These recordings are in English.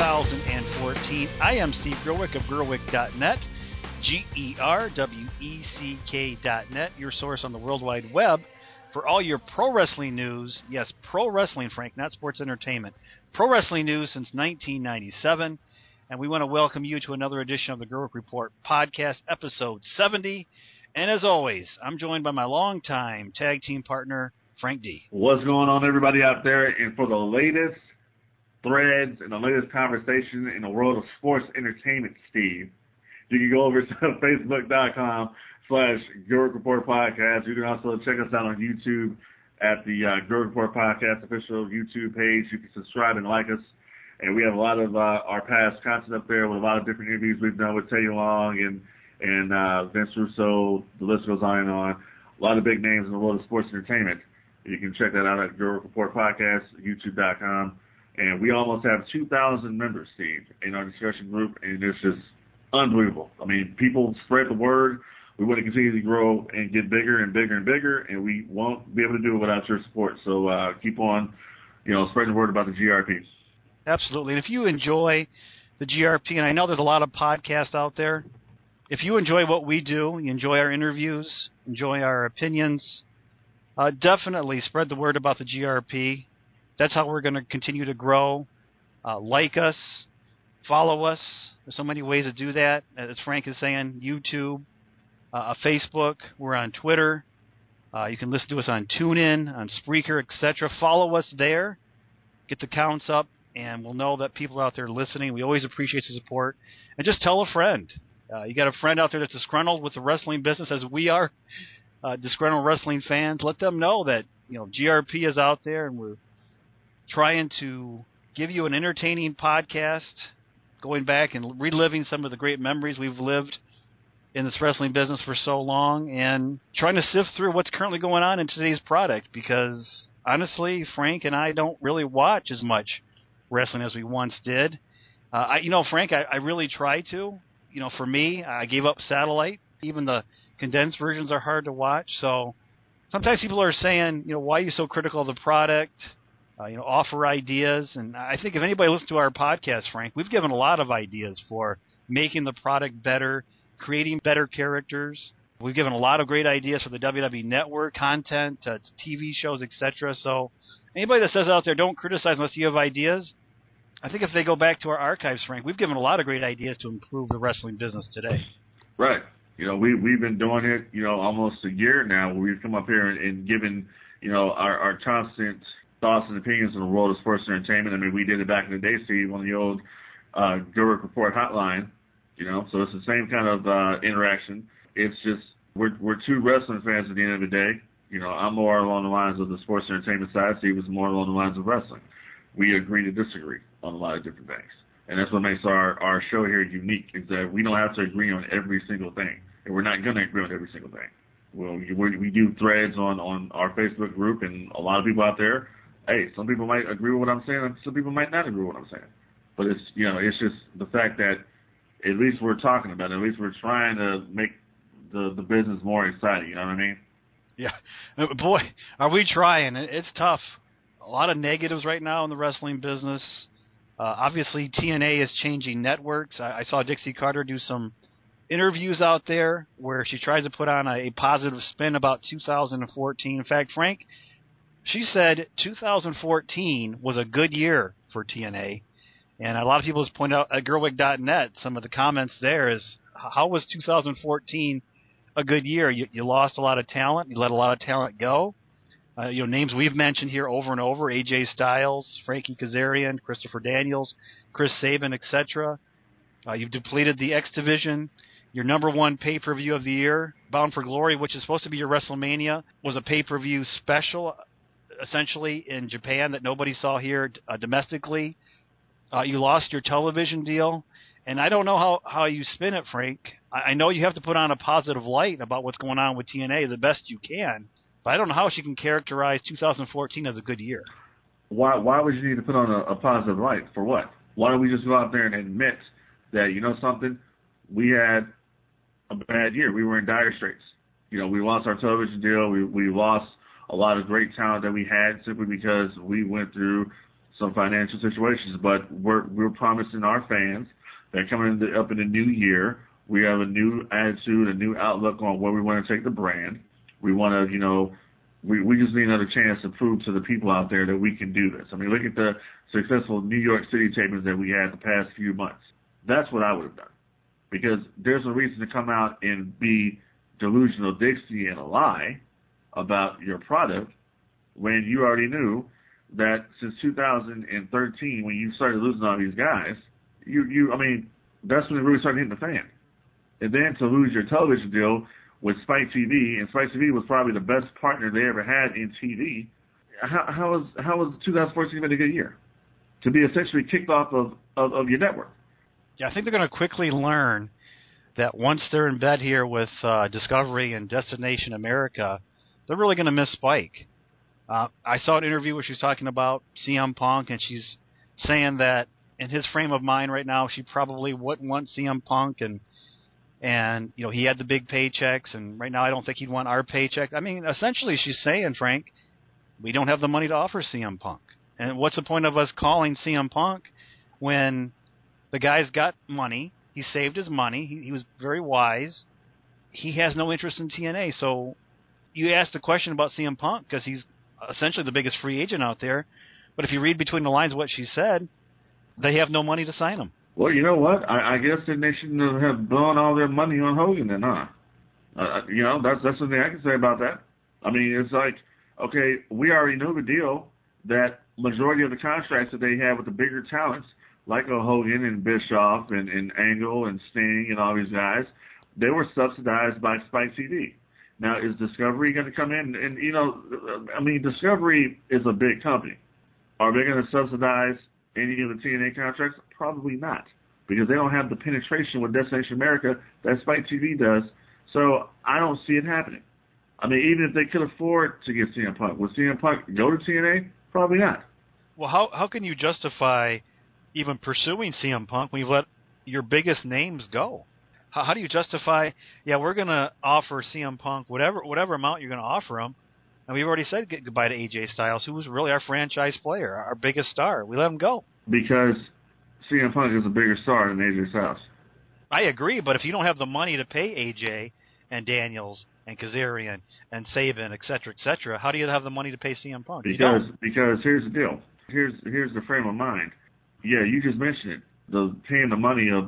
2014. I am Steve Gerwick of Gerwick.net, GERWECK.net, your source on the World Wide Web for all your pro wrestling news. Yes, pro wrestling, Frank, not sports entertainment. Pro wrestling news since 1997. And we want to welcome you to another edition of the Gerwick Report podcast, episode 70. And as always, I'm joined by my longtime tag team partner, Frank D. What's going on, everybody out there? And for the latest threads and the latest conversation in the world of sports entertainment, Steve, you can go over to Facebook.com/Gerwick Report Podcast. You can also check us out on YouTube at the Gerwick Report Podcast official YouTube page. You can subscribe and like us. And we have a lot of our past content up there with a lot of different interviews we've done with Teddy Long and Vince Russo. The list goes on and on. A lot of big names in the world of sports entertainment. You can check that out at Gerwick Report Podcast, YouTube.com. And we almost have 2,000 members, Steve, in our discussion group, and it's just unbelievable. I mean, people spread the word. We want to continue to grow and get bigger and bigger and bigger, and we won't be able to do it without your support. So keep on, spreading the word about the GRP. Absolutely. And if you enjoy the GRP, and I know there's a lot of podcasts out there, if you enjoy what we do, you enjoy our interviews, enjoy our opinions, definitely spread the word about the GRP. That's how we're going to continue to grow. Like us, follow us. There's so many ways to do that. As Frank is saying, YouTube, Facebook. We're on Twitter. You can listen to us on TuneIn, on Spreaker, etc. Follow us there. Get the counts up. And we'll know that people out there listening. We always appreciate the support. And just tell a friend. You got a friend out there that's disgruntled with the wrestling business, as we are, disgruntled wrestling fans. Let them know that GRP is out there, and we're trying to give you an entertaining podcast, going back and reliving some of the great memories we've lived in this wrestling business for so long, and trying to sift through what's currently going on in today's product. Because honestly, Frank and I don't really watch as much wrestling as we once did. Frank, I really try to. For me, I gave up satellite. Even the condensed versions are hard to watch. So sometimes people are saying, why are you so critical of the product? Offer ideas. And I think if anybody listens to our podcast, Frank, we've given a lot of ideas for making the product better, creating better characters. We've given a lot of great ideas for the WWE Network content, TV shows, etc. So anybody that says out there, don't criticize unless you have ideas, I think if they go back to our archives, Frank, we've given a lot of great ideas to improve the wrestling business today. Right. We've been doing it, almost a year now, where we've come up here and given, our constant thoughts and opinions on the world of sports entertainment. I mean, we did it back in the day, Steve, on the old Gerwick Report hotline, so it's the same kind of interaction. It's just we're two wrestling fans at the end of the day. I'm more along the lines of the sports entertainment side. Steve was more along the lines of wrestling. We agree to disagree on a lot of different things. And that's what makes our show here unique, is that we don't have to agree on every single thing. And we're not going to agree on every single thing. Well, we do threads on our Facebook group, and a lot of people out there, hey, some people might agree with what I'm saying, and some people might not agree with what I'm saying. But it's, it's just the fact that at least we're talking about it. At least we're trying to make the business more exciting. You know what I mean? Yeah. Boy, are we trying. It's tough. A lot of negatives right now in the wrestling business. Obviously, TNA is changing networks. I saw Dixie Carter do some interviews out there where she tries to put on a positive spin about 2014. In fact, Frank, she said 2014 was a good year for TNA. And a lot of people have pointed out at Gerwick.net, some of the comments there is, how was 2014 a good year? You lost a lot of talent. You let a lot of talent go. Names we've mentioned here over and over: AJ Styles, Frankie Kazarian, Christopher Daniels, Chris Sabin, etc. You've depleted the X Division. Your number one pay-per-view of the year, Bound for Glory, which is supposed to be your WrestleMania, was a pay-per-view special, essentially, in Japan that nobody saw here domestically. You lost your television deal. And I don't know how you spin it, Frank. I know you have to put on a positive light about what's going on with TNA the best you can. But I don't know how she can characterize 2014 as a good year. Why would you need to put on a positive light? For what? Why don't we just go out there and admit that, something, we had a bad year. We were in dire straits. We lost our television deal. We lost a lot of great talent that we had simply because we went through some financial situations, but we're promising our fans that coming up in the new year, we have a new attitude, a new outlook on where we want to take the brand. We want to, we just need another chance to prove to the people out there that we can do this. I mean, look at the successful New York City tapings that we had the past few months. That's what I would have done. Because there's no reason to come out and be delusional Dixie and a lie about your product when you already knew that since 2013, when you started losing all these guys, I mean, that's when it really started hitting the fan. And then to lose your television deal with Spike TV, and Spike TV was probably the best partner they ever had in TV. How was 2014 been a good year? To be essentially kicked off of your network. Yeah, I think they're going to quickly learn that once they're in bed here with Discovery and Destination America, they're really going to miss Spike. I saw an interview where she was talking about CM Punk, and she's saying that in his frame of mind right now, she probably wouldn't want CM Punk, and he had the big paychecks, and right now I don't think he'd want our paycheck. I mean, essentially she's saying, Frank, we don't have the money to offer CM Punk. And what's the point of us calling CM Punk when the guy's got money? He saved his money. He was very wise. He has no interest in TNA. So you asked the question about CM Punk because he's essentially the biggest free agent out there. But if you read between the lines of what she said, they have no money to sign him. Well, you know what? I guess that they shouldn't have blown all their money on Hogan then, huh? That's something I can say about that. I mean, it's like, okay, we already know the deal that majority of the contracts that they have with the bigger talents, like a Hogan and Bischoff and Angle and Sting and all these guys, they were subsidized by Spike TV. Now, is Discovery going to come in? And, Discovery is a big company. Are they going to subsidize any of the TNA contracts? Probably not, because they don't have the penetration with Destination America that Spike TV does. So I don't see it happening. I mean, even if they could afford to get CM Punk, would CM Punk go to TNA? Probably not. Well, how can you justify even pursuing CM Punk when you let your biggest names go? How do you justify, we're going to offer CM Punk whatever amount you're going to offer him, and we've already said goodbye to AJ Styles, who was really our franchise player, our biggest star. We let him go. Because CM Punk is a bigger star than AJ Styles. I agree, but if you don't have the money to pay AJ and Daniels and Kazarian and Sabin, et cetera, how do you have the money to pay CM Punk? Because here's the deal. Here's the frame of mind. Yeah, you just mentioned it. Paying the money of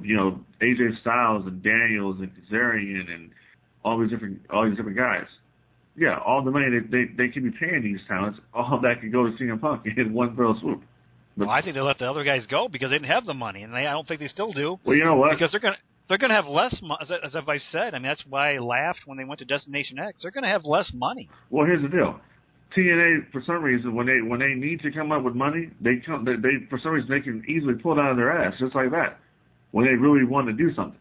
AJ Styles and Daniels and Kazarian and all these different guys. Yeah, all the money they could be paying these talents, all that could go to CM Punk in one fell swoop. Well, I think they let the other guys go because they didn't have the money, and I don't think they still do. Well, you know what? Because they're gonna have less money, as I said. I mean, that's why I laughed when they went to Destination X. They're gonna have less money. Well, here's the deal. TNA, for some reason, when they need to come up with money, they for some reason they can easily pull it out of their ass just like that when they really want to do something.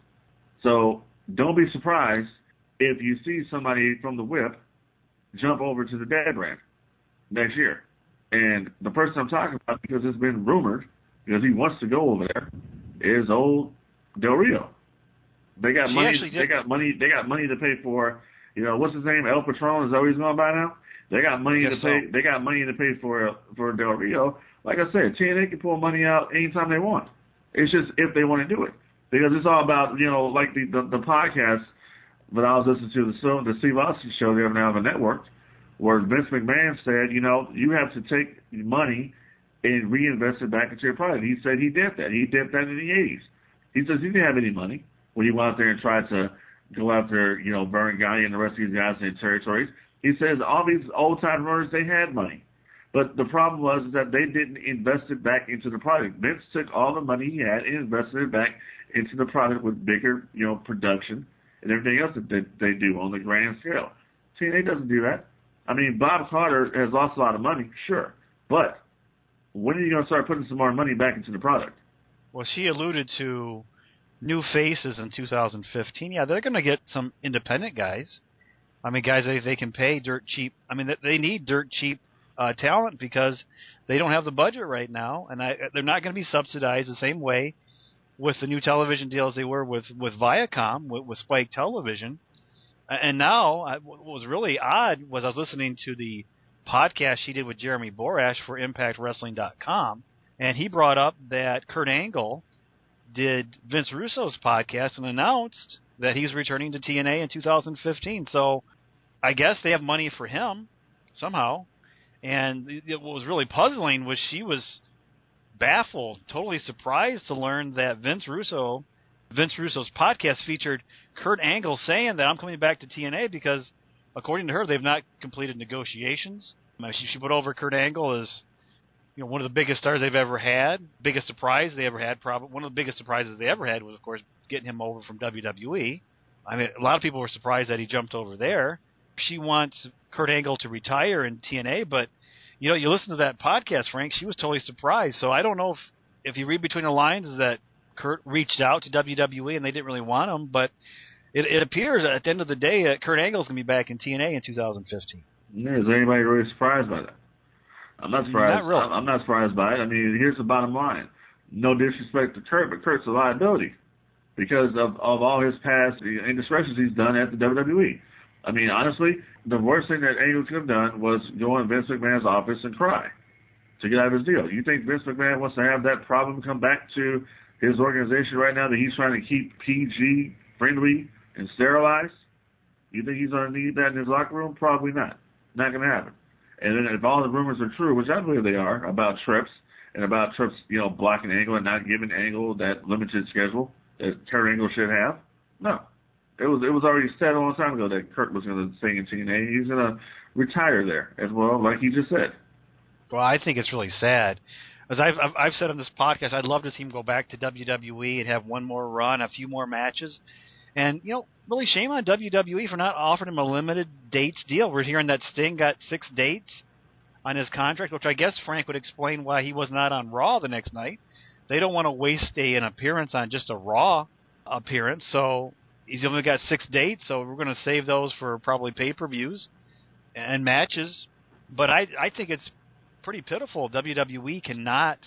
So don't be surprised if you see somebody from the Whip jump over to the Dad brand next year. And the person I'm talking about, because it's been rumored, because he wants to go over there, is old Del Rio. They got money. They got money. They got money to pay for. What's his name? El Patron. Is that what he's going by now? They got money to pay. So. They got money to pay for Del Rio. Like I said, TNA can pull money out anytime they want. It's just if they want to do it, because it's all about like the podcast that I was listening to the Steve Austin show the other night on the network, where Vince McMahon said, you have to take money and reinvest it back into your product. He said he did that. He did that in the 80s. He says he didn't have any money when he went out there and tried to go after, Vern Gagne and the rest of these guys in their territories. He says all these old-time runners, they had money. But the problem was that they didn't invest it back into the product. Vince took all the money he had and invested it back into the product with bigger, production and everything else that they do on the grand scale. TNA doesn't do that. I mean, Bob Carter has lost a lot of money, sure. But when are you going to start putting some more money back into the product? Well, she alluded to new faces in 2015. Yeah, they're going to get some independent guys. I mean, guys they can pay dirt cheap. I mean, they need dirt cheap talent because they don't have the budget right now, and they're not going to be subsidized the same way with the new television deals they were with Viacom, with Spike Television. And now, what was really odd was I was listening to the podcast she did with Jeremy Borash for ImpactWrestling.com, and he brought up that Kurt Angle did Vince Russo's podcast and announced that he's returning to TNA in 2015. So I guess they have money for him somehow. And what was really puzzling was she was baffled, totally surprised to learn that Vince Russo's podcast featured Kurt Angle saying that I'm coming back to TNA because, according to her, they've not completed negotiations. She put over Kurt Angle as one of the biggest stars they've ever had, biggest surprise they ever had. Probably one of the biggest surprises they ever had was, of course, getting him over from WWE. I mean, a lot of people were surprised that he jumped over there. She wants Kurt Angle to retire in TNA, but you listen to that podcast, Frank, she was totally surprised. So I don't know if you read between the lines is that Kurt reached out to WWE and they didn't really want him, but it appears at the end of the day that Kurt Angle's going to be back in TNA in 2015. Yeah, is anybody really surprised by that? I'm not surprised. Not really. I'm not surprised by it. I mean, here's the bottom line. No disrespect to Kurt, but Kurt's a liability because of all his past indiscretions he's done at the WWE. I mean, honestly, the worst thing that Angle could have done was go in Vince McMahon's office and cry to get out of his deal. You think Vince McMahon wants to have that problem come back to his organization right now that he's trying to keep PG, friendly, and sterilized? You think he's going to need that in his locker room? Probably not. Not going to happen. And then if all the rumors are true, which I believe they are, about Trips and about Trips, blocking Angle and not giving Angle that limited schedule that Kurt Angle should have, no. It was already said a long time ago that Kurt was going to stay in TNA. He's going to retire there as well, like he just said. Well, I think it's really sad. As I've said on this podcast, I'd love to see him go back to WWE and have one more run, a few more matches. And, really shame on WWE for not offering him a limited dates deal. We're hearing that Sting got 6 dates on his contract, which I guess Frank would explain why he was not on Raw the next night. They don't want to waste an appearance on just a Raw appearance, so he's only got 6 dates, so we're going to save those for probably pay-per-views and matches. But I think it's pretty pitiful. WWE cannot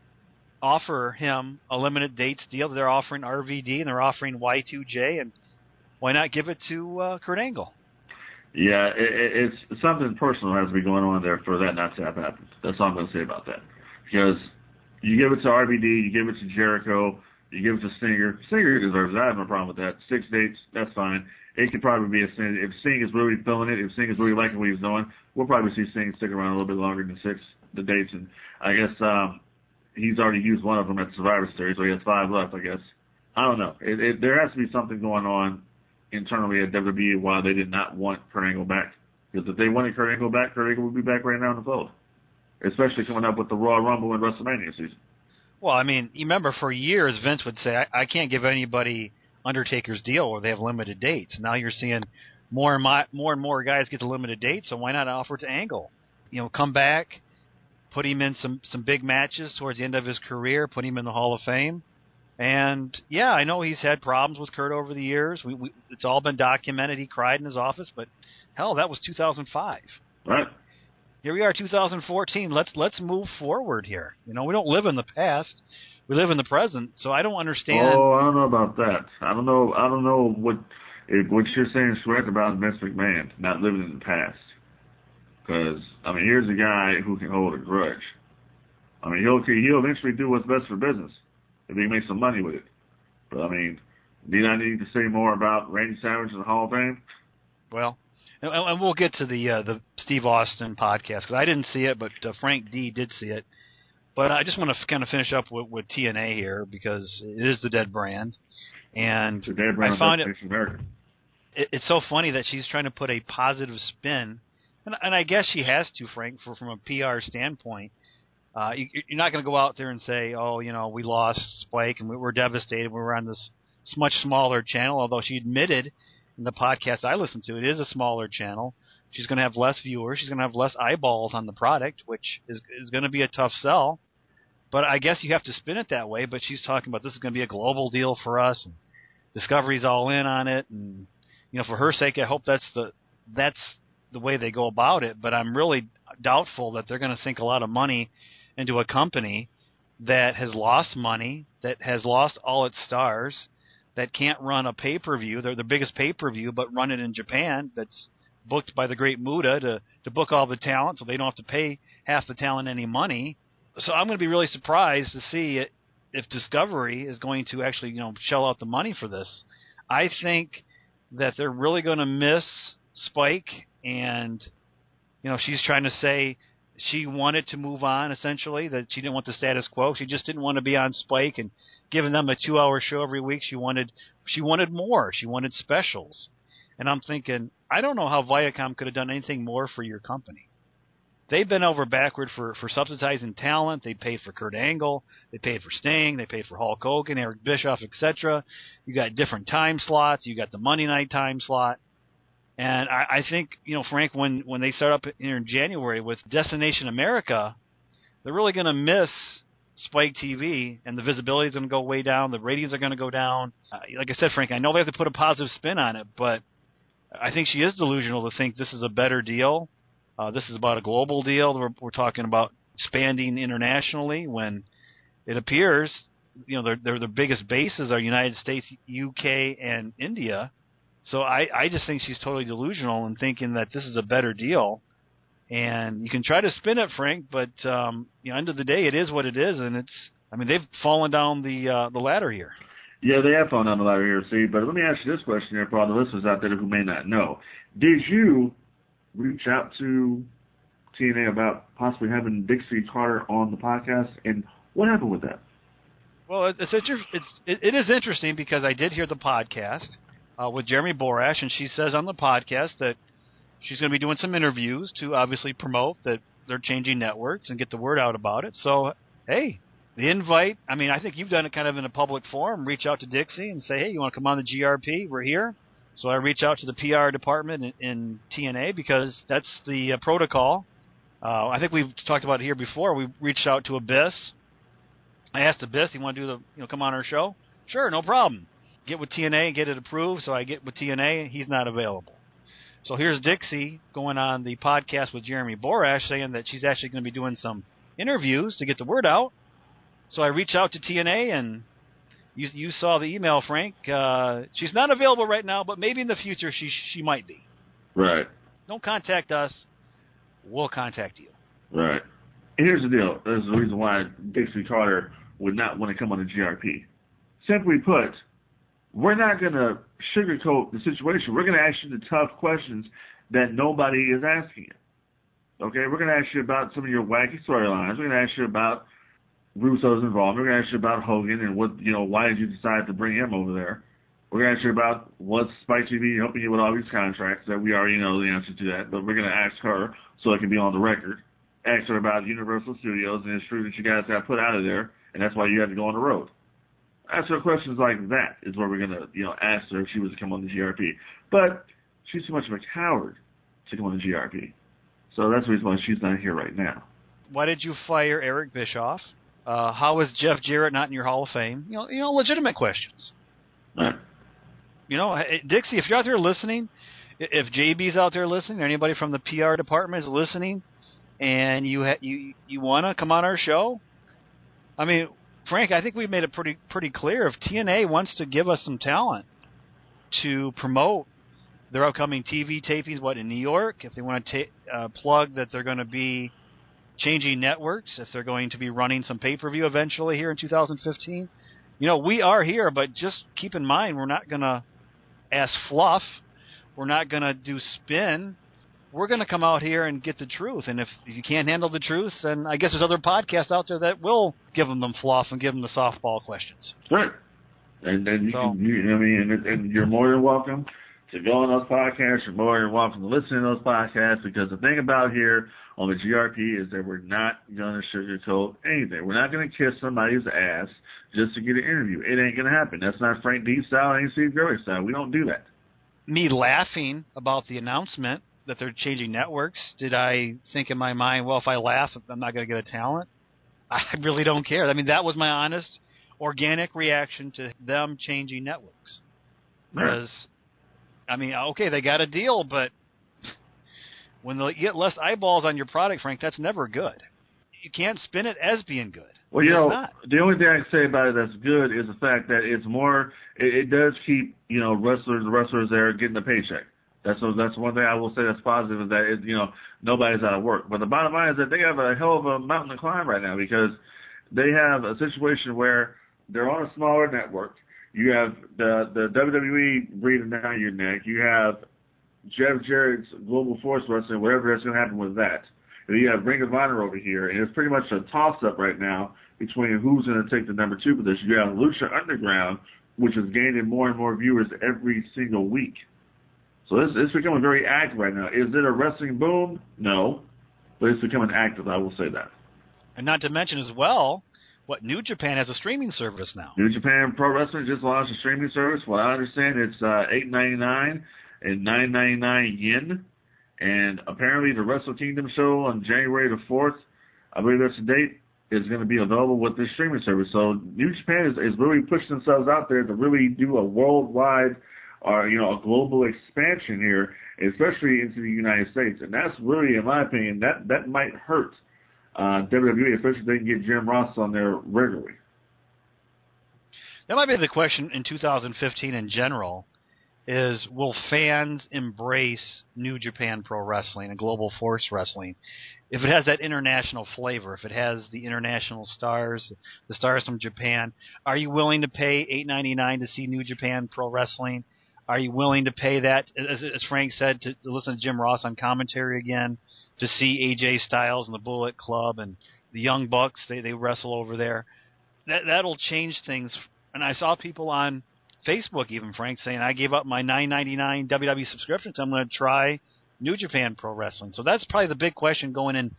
offer him a limited dates deal. They're offering RVD and they're offering Y2J, and why not give it to Kurt Angle? Yeah, it's something personal has to be going on there for that not to have happened. That's all I'm going to say about that. Because you give it to RVD, you give it to Jericho, you give it to Stinger. Stinger deserves it. I have no problem with that. 6 dates, that's fine. It could probably be a Sting. If Sting is really feeling it, if Sting is really liking what he's doing, we'll probably see Sting stick around a little bit longer than the dates. And I guess he's already used one of them at Survivor Series, so he has 5 left, I guess. I don't know. There has to be something going on internally at WWE why they did not want Kurt Angle back. Because if they wanted Kurt Angle back, Kurt Angle would be back right now in the fold. Especially coming up with the Royal Rumble and WrestleMania season. Well, I mean, you remember for years Vince would say, I can't give anybody Undertaker's deal where they have limited dates. Now you're seeing more and more guys get the limited dates, so why not offer it to Angle? Come back, put him in some big matches towards the end of his career, put him in the Hall of Fame. And, yeah, I know he's had problems with Kurt over the years. It's all been documented. He cried in his office, but, hell, that was 2005. Right. Here we are, 2014. Let's move forward here. We don't live in the past. We live in the present, so I don't understand. Oh, I don't know about that. I don't know what you're saying is correct about Vince McMahon not living in the past. Because, I mean, here's a guy who can hold a grudge. I mean, he'll eventually do what's best for business if he makes some money with it. But, I mean, do I need to say more about Randy Savage in the Hall of Fame? Well, and we'll get to the Steve Austin podcast, because I didn't see it, but Frank D. did see it. But I just want to kind of finish up with TNA here, because it is the dead brand. And the dead brand, I found it's so funny that she's trying to put a positive spin, and I guess she has to, Frank, from a PR standpoint. You're not going to go out there and say, oh, we lost Spike and we're devastated. We were on this much smaller channel, although she admitted in the podcast I listened to, it is a smaller channel. She's going to have less viewers. She's going to have less eyeballs on the product, which is going to be a tough sell. But I guess you have to spin it that way. But she's talking about this is going to be a global deal for us. And Discovery's all in on it. And, for her sake, I hope that's the way they go about it. But I'm really doubtful that they're going to sink a lot of money into a company that has lost money, that has lost all its stars, that can't run a pay-per-view. They're the biggest pay-per-view, but run it in Japan. That's booked by the great Muda to book all the talent, so they don't have to pay half the talent any money. So I'm going to be really surprised to see if Discovery is going to actually, shell out the money for this. I think that they're really going to miss Spike, and she's trying to say she wanted to move on, essentially, that she didn't want the status quo. She just didn't want to be on Spike and giving them a 2-hour show every week. She wanted more. She wanted specials. And I'm thinking, I don't know how Viacom could have done anything more for your company. They've been over backward for subsidizing talent. They paid for Kurt Angle. They paid for Sting. They paid for Hulk Hogan, Eric Bischoff, etc. You got different time slots. You got the Monday night time slot. And I think, Frank, when they start up here in January with Destination America, they're really going to miss Spike TV, and the visibility is going to go way down. The ratings are going to go down. Like I said, Frank, I know they have to put a positive spin on it, but I think she is delusional to think this is a better deal. This is about a global deal. We're talking about expanding internationally when it appears, their biggest bases are United States, UK, and India. So I just think she's totally delusional in thinking that this is a better deal. And you can try to spin it, Frank, but end of the day, it is what it is, and they've fallen down the ladder here. Yeah, they have fallen down the ladder here, see. But let me ask you this question here for all the listeners out there who may not know. Did you reach out to TNA about possibly having Dixie Carter on the podcast, and what happened with that? Well, it is interesting because I did hear the podcast with Jeremy Borash, and she says on the podcast that she's going to be doing some interviews to obviously promote that they're changing networks and get the word out about it. So, hey, the invite, I think you've done it kind of in a public forum. Reach out to Dixie and say, hey, you want to come on the GRP? We're here. So I reach out to the PR department in TNA because that's the protocol. I think we've talked about it here before. We reached out to Abyss. I asked Abyss, you want to do come on our show? Sure, no problem. Get with TNA and get it approved. So I get with TNA. He's not available. So here's Dixie going on the podcast with Jeremy Borash saying that she's actually going to be doing some interviews to get the word out. So I reach out to TNA, and you saw the email, Frank. She's not available right now, but maybe in the future she might be. Right. Don't contact us. We'll contact you. Right. And here's the deal. There's the reason why Dixie Carter would not want to come on the GRP. Simply put, we're not going to sugarcoat the situation. We're going to ask you the tough questions that nobody is asking you. Okay? We're going to ask you about some of your wacky storylines. We're going to ask you about Russo's involvement. We're going to ask you about Hogan and why did you decide to bring him over there? We're going to ask you about what's Spike TV helping you with all these contracts that we already know the answer to that, but we're going to ask her so it can be on the record. Ask her about Universal Studios and it's true that you guys got put out of there, and that's why you had to go on the road. Ask her questions like that is what we're going to, ask her if she was to come on the GRP. But she's too much of a coward to come on the GRP. So that's the reason why she's not here right now. Why did you fire Eric Bischoff? How is Jeff Jarrett not in your Hall of Fame? Legitimate questions. Right. Dixie, if you're out there listening, if JB's out there listening, or anybody from the PR department is listening, and you want to come on our show, Frank, I think we've made it pretty clear. If TNA wants to give us some talent to promote their upcoming TV tapings, in New York, if they want to plug that they're going to be changing networks, if they're going to be running some pay-per-view eventually here in 2015, we are here, but just keep in mind we're not going to ask fluff. We're not going to do spin. We're going to come out here and get the truth. And if you can't handle the truth, then I guess there's other podcasts out there that will give them fluff and give them the softball questions. Right. And then and you're more than welcome to go on those podcasts. You're more than welcome to listen to those podcasts, because the thing about here on the GRP is that we're not going to sugarcoat anything. We're not going to kiss somebody's ass just to get an interview. It ain't going to happen. That's not Frank D style. It ain't Steve Gurley style. We don't do that. Me laughing about the announcement that they're changing networks, did I think in my mind, well, if I laugh, I'm not going to get a talent? I really don't care. That was my honest, organic reaction to them changing networks. Because, okay, they got a deal, but when they get less eyeballs on your product, Frank, that's never good. You can't spin it as being good. Well, the only thing I can say about it that's good is the fact that it's more, it does keep, wrestlers there getting a paycheck. That's one thing I will say that's positive is that nobody's out of work. But the bottom line is that they have a hell of a mountain to climb right now because they have a situation where they're on a smaller network. You have the WWE breathing down your neck. You have Jeff Jarrett's Global Force Wrestling, whatever that's going to happen with that. And you have Ring of Honor over here, and it's pretty much a toss-up right now between who's going to take the number 2 position. You have Lucha Underground, which is gaining more and more viewers every single week. So it's becoming very active right now. Is it a wrestling boom? No. But it's becoming active, I will say that. And not to mention as well, New Japan has a streaming service now. New Japan Pro Wrestling just launched a streaming service. What I understand, it's $8.99 and $9.99 yen. And apparently the Wrestle Kingdom show on January the 4th, I believe that's the date, is going to be available with this streaming service. So New Japan is really pushing themselves out there to really do a worldwide or, a global expansion here, especially into the United States. And that's really, in my opinion, that might hurt WWE, especially if they can get Jim Ross on there regularly. That might be the question in 2015 in general, is will fans embrace New Japan Pro Wrestling and Global Force Wrestling if it has that international flavor, if it has the international stars, the stars from Japan? Are you willing to pay $8.99 to see New Japan Pro Wrestling? Are you willing to pay that, as Frank said, to listen to Jim Ross on commentary again, to see AJ Styles and the Bullet Club and the Young Bucks, they wrestle over there? That'll change things. And I saw people on Facebook even, Frank, saying, I gave up my $9.99 WWE subscription, so I'm going to try New Japan Pro Wrestling. So that's probably the big question going in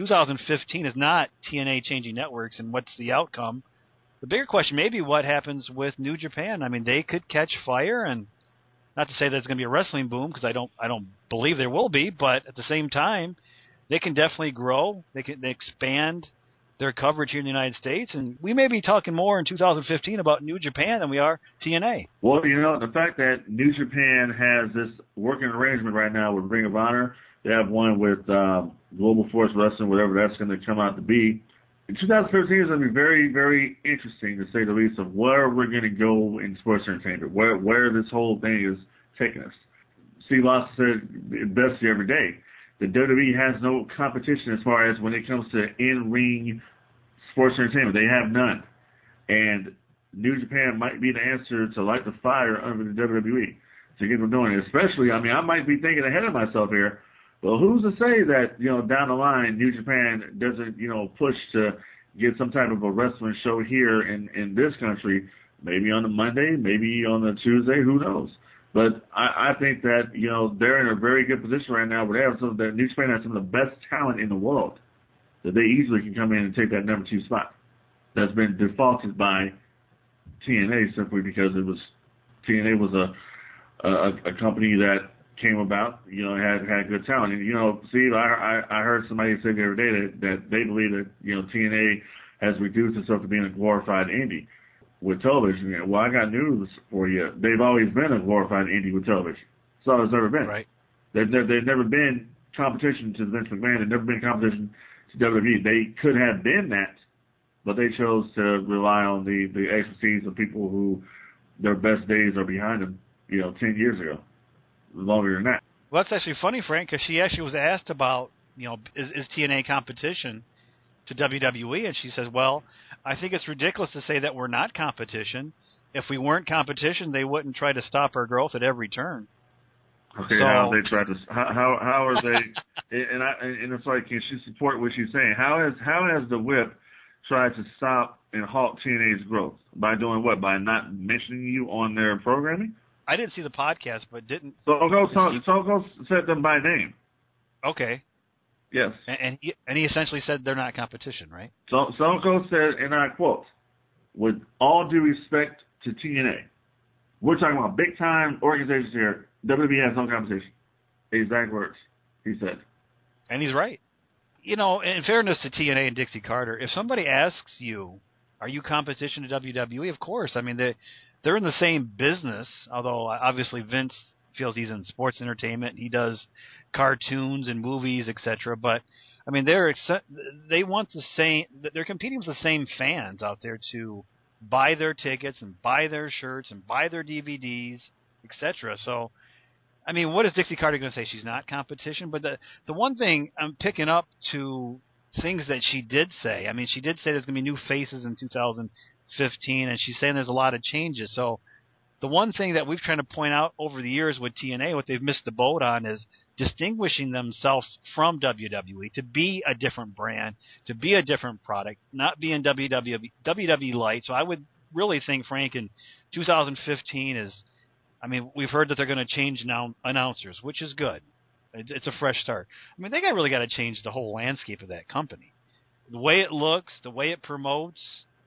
2015 is not TNA changing networks and what's the outcome. The bigger question may be what happens with New Japan. I mean, they could catch fire, and not to say that it's going to be a wrestling boom, because I don't believe there will be, but at the same time, they can definitely grow. They expand their coverage here in the United States, and we may be talking more in 2015 about New Japan than we are TNA. Well, the fact that New Japan has this working arrangement right now with Ring of Honor, they have one with Global Force Wrestling, whatever that's going to come out to be. In 2015 is going to be very, very interesting, to say the least, of where we're going to go in sports entertainment, where this whole thing is taking us. Steve Austin said best every day. The WWE has no competition as far as when it comes to in-ring sports entertainment. They have none. And New Japan might be the answer to light the fire under the WWE to get them doing it. Especially, I might be thinking ahead of myself here. Well, who's to say that, down the line, New Japan doesn't, push to get some type of a wrestling show here in this country, maybe on a Monday, maybe on a Tuesday, who knows? But I think that, they're in a very good position right now where they have New Japan has some of the best talent in the world, that they easily can come in and take that number 2 spot. That's been defaulted by TNA simply because TNA was a company that came about, had good talent. And, Steve, I heard somebody say the other day that they believe that, TNA has reduced itself to being a glorified indie with television. Well, I got news for you. They've always been a glorified indie with television. That's all it's ever been. Right. They've never been competition to Vince McMahon. They've never been competition to WWE. They could have been that, but they chose to rely on the expertise of people who their best days are behind them, 10 years ago. Longer than that. Well, that's actually funny, Frank, because she actually was asked about, is TNA competition to WWE, and she says, well, I think it's ridiculous to say that we're not competition. If we weren't competition, they wouldn't try to stop our growth at every turn. Okay, so, how they try to? How are they? And it's like, can she support what she's saying? How has the whip tried to stop and halt TNA's growth by doing what? By not mentioning you on their programming? I didn't see the podcast, but didn't. Soko said them by name. Okay. Yes. And he essentially said they're not competition, right? So Soko said, and I quote, "With all due respect to TNA, we're talking about big time organizations here. WWE has no competition." Exact words he said. And he's right. In fairness to TNA and Dixie Carter, if somebody asks you, "Are you competition to WWE?" Of course. I mean, they're in the same business, although obviously Vince feels he's in sports entertainment. He does cartoons and movies, etc. But I mean, they want the same. They're competing with the same fans out there to buy their tickets and buy their shirts and buy their DVDs, etc. So I mean, what is Dixie Carter going to say? She's not competition. But the one thing I'm picking up to things that she did say. I mean, she did say there's going to be new faces in 2015, and she's saying there's a lot of changes. So the one thing that we've tried to point out over the years with TNA, what they've missed the boat on, is distinguishing themselves from WWE to be a different brand, to be a different product, not be in WWE light. So I would really think, Frank, in 2015 is, I mean, we've heard that they're going to change now announcers, which is good. It's a fresh start. I mean, they really got to change the whole landscape of that company. The way it looks, the way it promotes,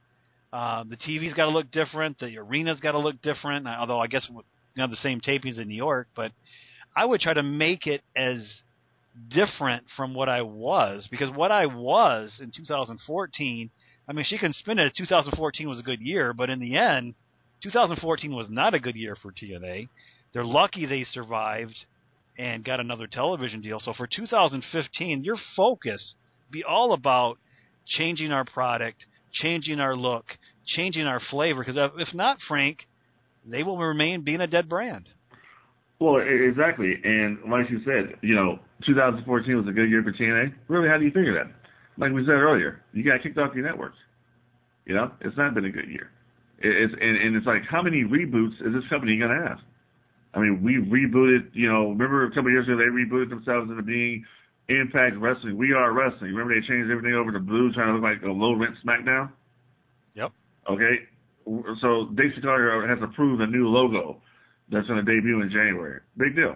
the TV's got to look different. The arena's got to look different, although I guess we have the same tapings in New York. But I would try to make it as different from what I was, because what I was in 2014, I mean, she can spin it as 2014 was a good year, but in the end, 2014 was not a good year for TNA. They're lucky they survived and got another television deal. So for 2015, your focus be all about changing our product, changing our look, changing our flavor. Because if not, Frank, they will remain being a dead brand. Well, exactly. And like you said, 2014 was a good year for TNA. Really, how do you figure that? Like we said earlier, you got kicked off your networks. It's not been a good year. It's like, how many reboots is this company going to have? I mean, we rebooted, remember a couple of years ago, they rebooted themselves into being Impact Wrestling. We Are Wrestling. Remember they changed everything over to blue, trying to look like a low-rent SmackDown? Yep. Okay. So Dixie Carter has approved a new logo that's going to debut in January. Big deal.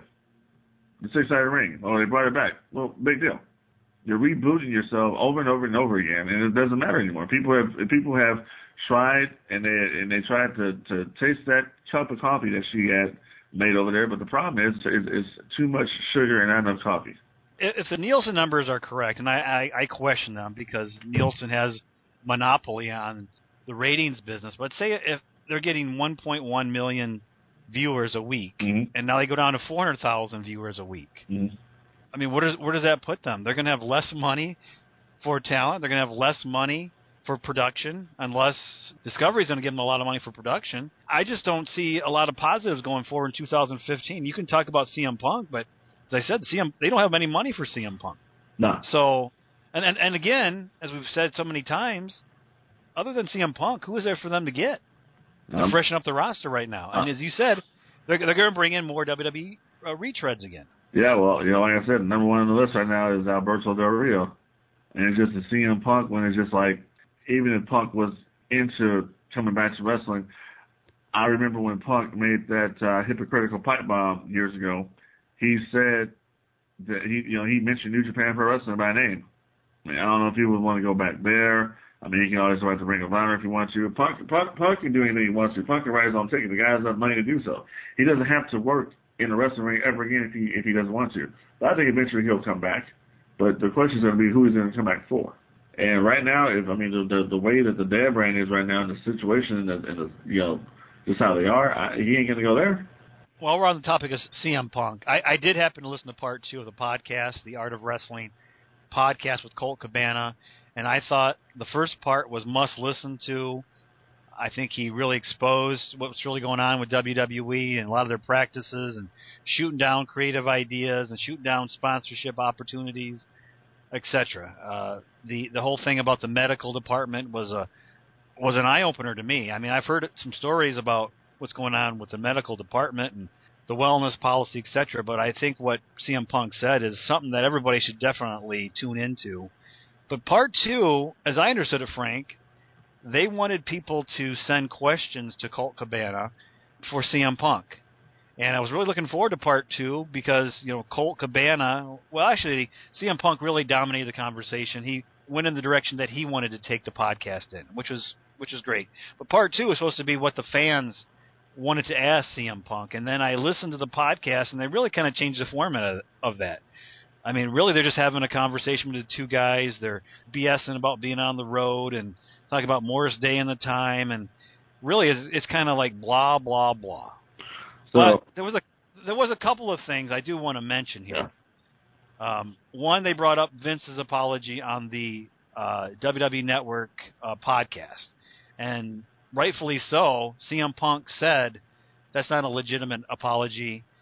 The six-sided ring. Oh, they brought it back. Well, big deal. You're rebooting yourself over and over and over again, and it doesn't matter anymore. People have tried, and they tried to taste that cup of coffee that she had made over there, but the problem is too much sugar and not enough coffee. If the Nielsen numbers are correct, and I question them because Nielsen has monopoly on the ratings business, but say if they're getting 1.1 million viewers a week, mm-hmm. and now they go down to 400,000 viewers a week. Mm-hmm. I mean, where does that put them? They're going to have less money for talent. They're going to have less money for production, unless Discovery's going to give them a lot of money for production. I just don't see a lot of positives going forward in 2015. You can talk about CM Punk, but as I said, they don't have any money for CM Punk. No. So, and again, as we've said so many times, other than CM Punk, who is there for them to get to freshen up the roster right now? And as you said, they're going to bring in more WWE retreads again. Yeah, well, like I said, number one on the list right now is Alberto Del Rio. And it's just to CM Punk when it's just like, even if Punk was into coming back to wrestling, I remember when Punk made that hypocritical pipe bomb years ago, he said that he mentioned New Japan Pro Wrestling by name. I mean, I don't know if he would want to go back there. I mean, he can always go out to Ring of Honor if he wants to. Punk can do anything he wants to. Punk can ride his own ticket. The guy has enough money to do so. He doesn't have to work in the wrestling ring ever again if he doesn't want to. But I think eventually he'll come back. But the question is going to be who he's going to come back for. And right now, the way that the Dad brand is right now, in the situation, and just how they are, he ain't going to go there. Well, we're on the topic of CM Punk. I did happen to listen to part 2 of the podcast, the Art of Wrestling podcast with Colt Cabana, and I thought the first part was must listen to. I think he really exposed what's really going on with WWE and a lot of their practices and shooting down creative ideas and shooting down sponsorship opportunities, etc. The whole thing about the medical department was an eye-opener to me. I mean, I've heard some stories about what's going on with the medical department and the wellness policy, etc., but I think what CM Punk said is something that everybody should definitely tune into. But part 2, as I understood it, Frank, they wanted people to send questions to Colt Cabana for CM Punk. And I was really looking forward to part 2 because, Colt Cabana, well, actually, CM Punk really dominated the conversation. He went in the direction that he wanted to take the podcast in, which was great. But part 2 was supposed to be what the fans wanted to ask CM Punk. And then I listened to the podcast, and they really kind of changed the format of that. I mean, really, they're just having a conversation with the two guys. They're BSing about being on the road and talking about Morris Day and the time. And really, it's kind of like blah, blah, blah. So, but there was a couple of things I do want to mention here. Yeah. One, they brought up Vince's apology on the WWE Network podcast. And rightfully so, CM Punk said that's not a legitimate apology.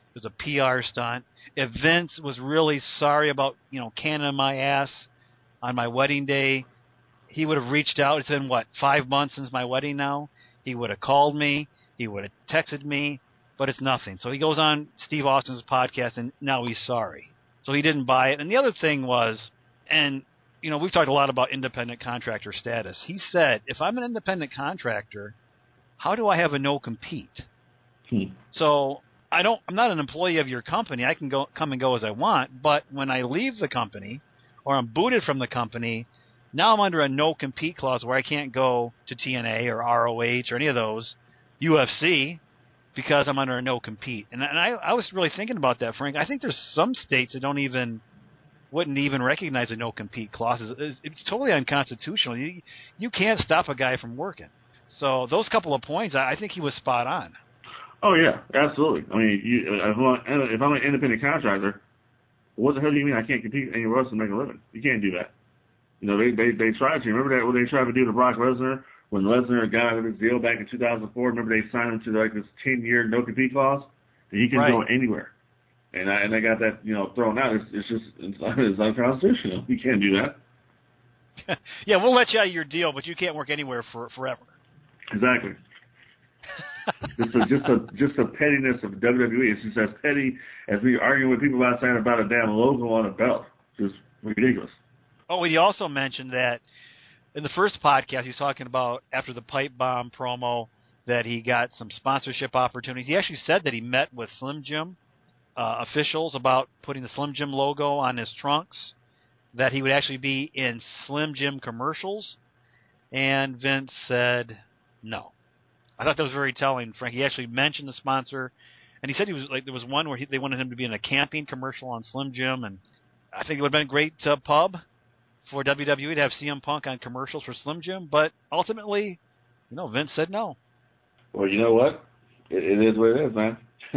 It was a PR stunt. If Vince was really sorry about, canning my ass on my wedding day, he would have reached out. It's been, 5 months since my wedding now? He would have called me. He would have texted me, but it's nothing. So he goes on Steve Austin's podcast, and now he's sorry. So he didn't buy it. And the other thing was, and, we've talked a lot about independent contractor status. He said, if I'm an independent contractor, how do I have a no-compete? So I'm not an employee of your company. I can come and go as I want, but when I leave the company or I'm booted from the company, now I'm under a no-compete clause where I can't go to TNA or ROH or any of those, UFC, because I'm under a no-compete. And I was really thinking about that, Frank. I think there's some states that wouldn't even recognize a no-compete clause. It's totally unconstitutional. You can't stop a guy from working. So those couple of points, I think he was spot on. Oh, yeah, absolutely. I mean, if I'm an independent contractor, what the hell do you mean I can't compete anywhere else and make a living? You can't do that. They tried to. Remember that what they tried to do to Brock Lesnar when Lesnar got out of his deal back in 2004? Remember they signed him to this 10-year no-compete clause? And he can go anywhere. And they got that, thrown out. It's unconstitutional. You can't do that. Yeah, we'll let you out of your deal, but you can't work anywhere forever. Exactly. just the pettiness of WWE. It's just as petty as we arguing with people outside about a damn logo on a belt. Just ridiculous. Oh, he also mentioned that in the first podcast, he's talking about after the pipe bomb promo that he got some sponsorship opportunities. He actually said that he met with Slim Jim officials about putting the Slim Jim logo on his trunks, that he would actually be in Slim Jim commercials, and Vince said no. I thought that was very telling, Frank. He actually mentioned the sponsor, and he said there was one where they wanted him to be in a camping commercial on Slim Jim, and I think it would have been a great pub for WWE to have CM Punk on commercials for Slim Jim, but ultimately, Vince said no. Well, you know what? It is what it is, man.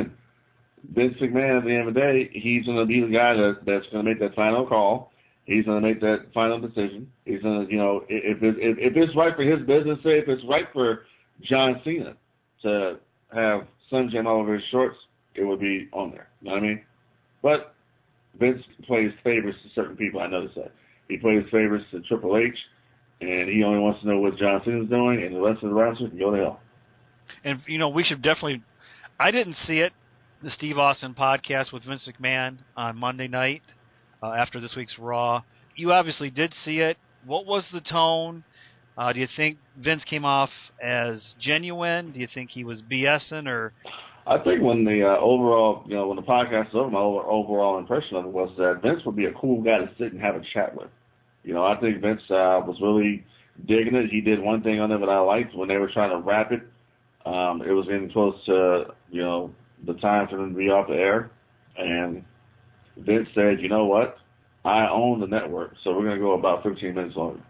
Vince McMahon, at the end of the day, he's going to be the guy that's going to make that final call. He's going to make that final decision. He's going to, if it's right for his business, say if it's right for John Cena to have Slim Jim all over his shorts, it would be on there. You know what I mean? But Vince plays favorites to certain people. I noticed that. He plays favorites to Triple H, and he only wants to know what John Cena's doing, and the rest of the wrestlers can go to hell. And, we should definitely – I didn't see it, the Steve Austin podcast with Vince McMahon on Monday night after this week's Raw. You obviously did see it. What was the tone? Do you think Vince came off as genuine? Do you think he was BSing or? I think when the overall, when the podcast is over, my overall impression of it was that Vince would be a cool guy to sit and have a chat with. I think Vince was really digging it. He did one thing on it that I liked when they were trying to wrap it. It was getting close to, the time for them to be off the air. And Vince said, you know what? I own the network, so we're going to go about 15 minutes longer.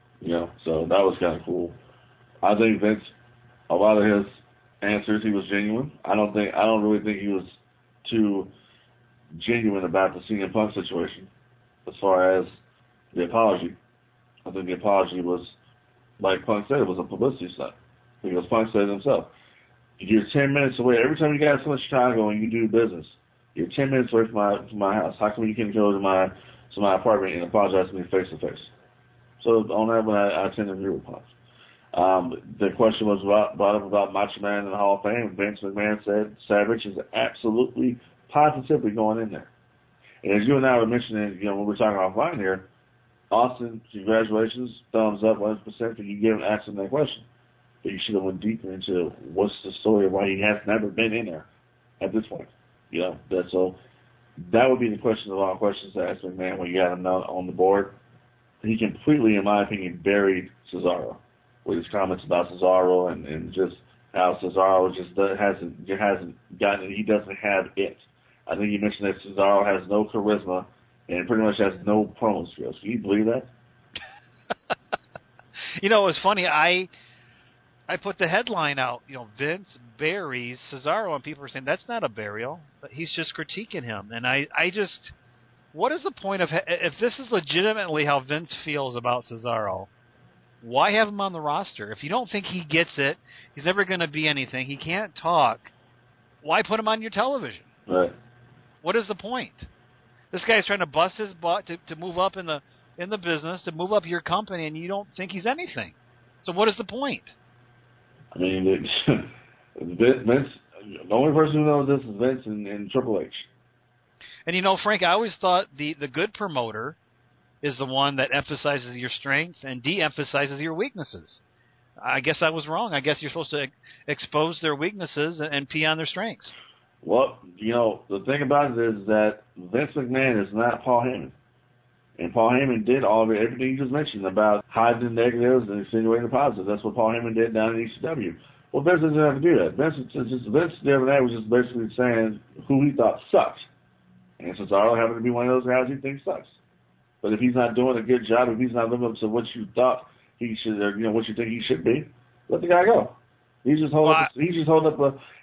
So that was kind of cool. I think Vince, a lot of his answers, he was genuine. I don't really think he was too genuine about the CM Punk situation as far as the apology. I think the apology was, like Punk said, it was a publicity stunt. Because Punk said it himself. You're 10 minutes away. Every time you guys come to Chicago and you do business, you're 10 minutes away from my house. How come you can't go to my apartment and apologize to me face to face? So on that one, I tend to agree with Punk. The question was brought up about Macho Man in the Hall of Fame. Vince McMahon said Savage is absolutely, positively going in there. And as you and I were mentioning, when we were talking offline here, Austin, congratulations, thumbs up 100% for you asking that question. But you should have went deeper into what's the story of why he has never been in there at this point. So that would be the question of all questions to ask McMahon when you got him on the board. He completely, in my opinion, buried Cesaro with his comments about Cesaro and just how Cesaro just hasn't gotten it. He doesn't have it. I think he mentioned that Cesaro has no charisma and pretty much has no promo skills. Can you believe that? It was funny. I put the headline out, Vince buries Cesaro, and people are saying that's not a burial. He's just critiquing him. And I just, what is the point of, if this is legitimately how Vince feels about Cesaro, why have him on the roster? If you don't think he gets it, he's never going to be anything, he can't talk, why put him on your television? Right. What is the point? This guy's trying to bust his butt to move up in the business, to move up your company, and you don't think he's anything. So what is the point? I mean, Vince. The only person who knows this is Vince and Triple H. And Frank, I always thought the good promoter is the one that emphasizes your strengths and de-emphasizes your weaknesses. I guess I was wrong. I guess you're supposed to expose their weaknesses and pee on their strengths. Well, the thing about it is that Vince McMahon is not Paul Heyman. And Paul Heyman did everything you just mentioned about hiding the negatives and insinuating the positives. That's what Paul Heyman did down in ECW. Well, Vince doesn't have to do that. Vince the other night was just basically saying who he thought sucks. And Cesaro happened to be one of those guys he thinks sucks. But if he's not doing a good job, if he's not living up to what you thought he should, or what you think he should be, let the guy go. He's just holding up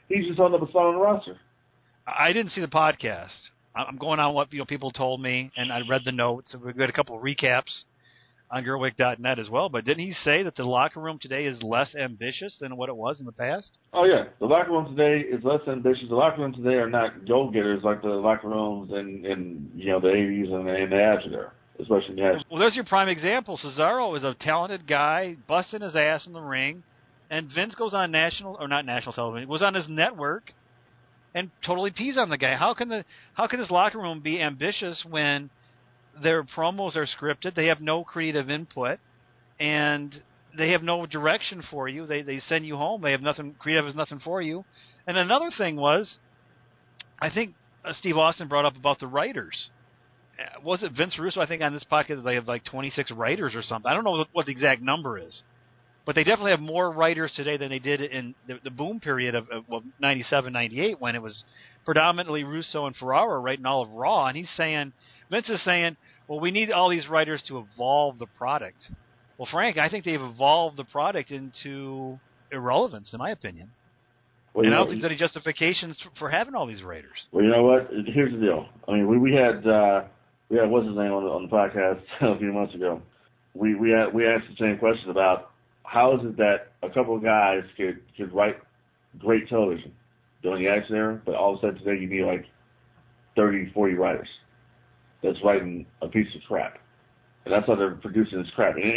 a spot on the roster. I didn't see the podcast. I'm going on what people told me, and I read the notes. We had a couple of recaps on Gerwig.net as well. But didn't he say that the locker room today is less ambitious than what it was in the past? Oh yeah, the locker room today is less ambitious. The locker room today are not go-getters like the locker rooms in the 80s and the Attitude Era, especially in the Attitude. Well, there's your prime example. Cesaro is a talented guy, busting his ass in the ring, and Vince goes on not national television, goes on his network and totally pees on the guy. How can this locker room be ambitious when their promos are scripted, they have no creative input, and they have no direction for you? They send you home. They have nothing. Creative is nothing for you. And another thing was, I think Steve Austin brought up about the writers. Was it Vince Russo? I think on this podcast they have like 26 writers or something. I don't know what the exact number is. But they definitely have more writers today than they did in the boom period of 97, 98, when it was predominantly Russo and Ferraro writing all of Raw. And Vince is saying, well, we need all these writers to evolve the product. Well, Frank, I think they've evolved the product into irrelevance, in my opinion. Well, and I don't think there's any justifications for having all these writers. Well, you know what? Here's the deal. I mean, we had what's his name on the podcast a few months ago. We asked the same question about how is it that a couple of guys could write great television during the Attitude Era, but all of a sudden today you need like 30, 40 writers that's writing a piece of crap. And that's how they're producing this crap. And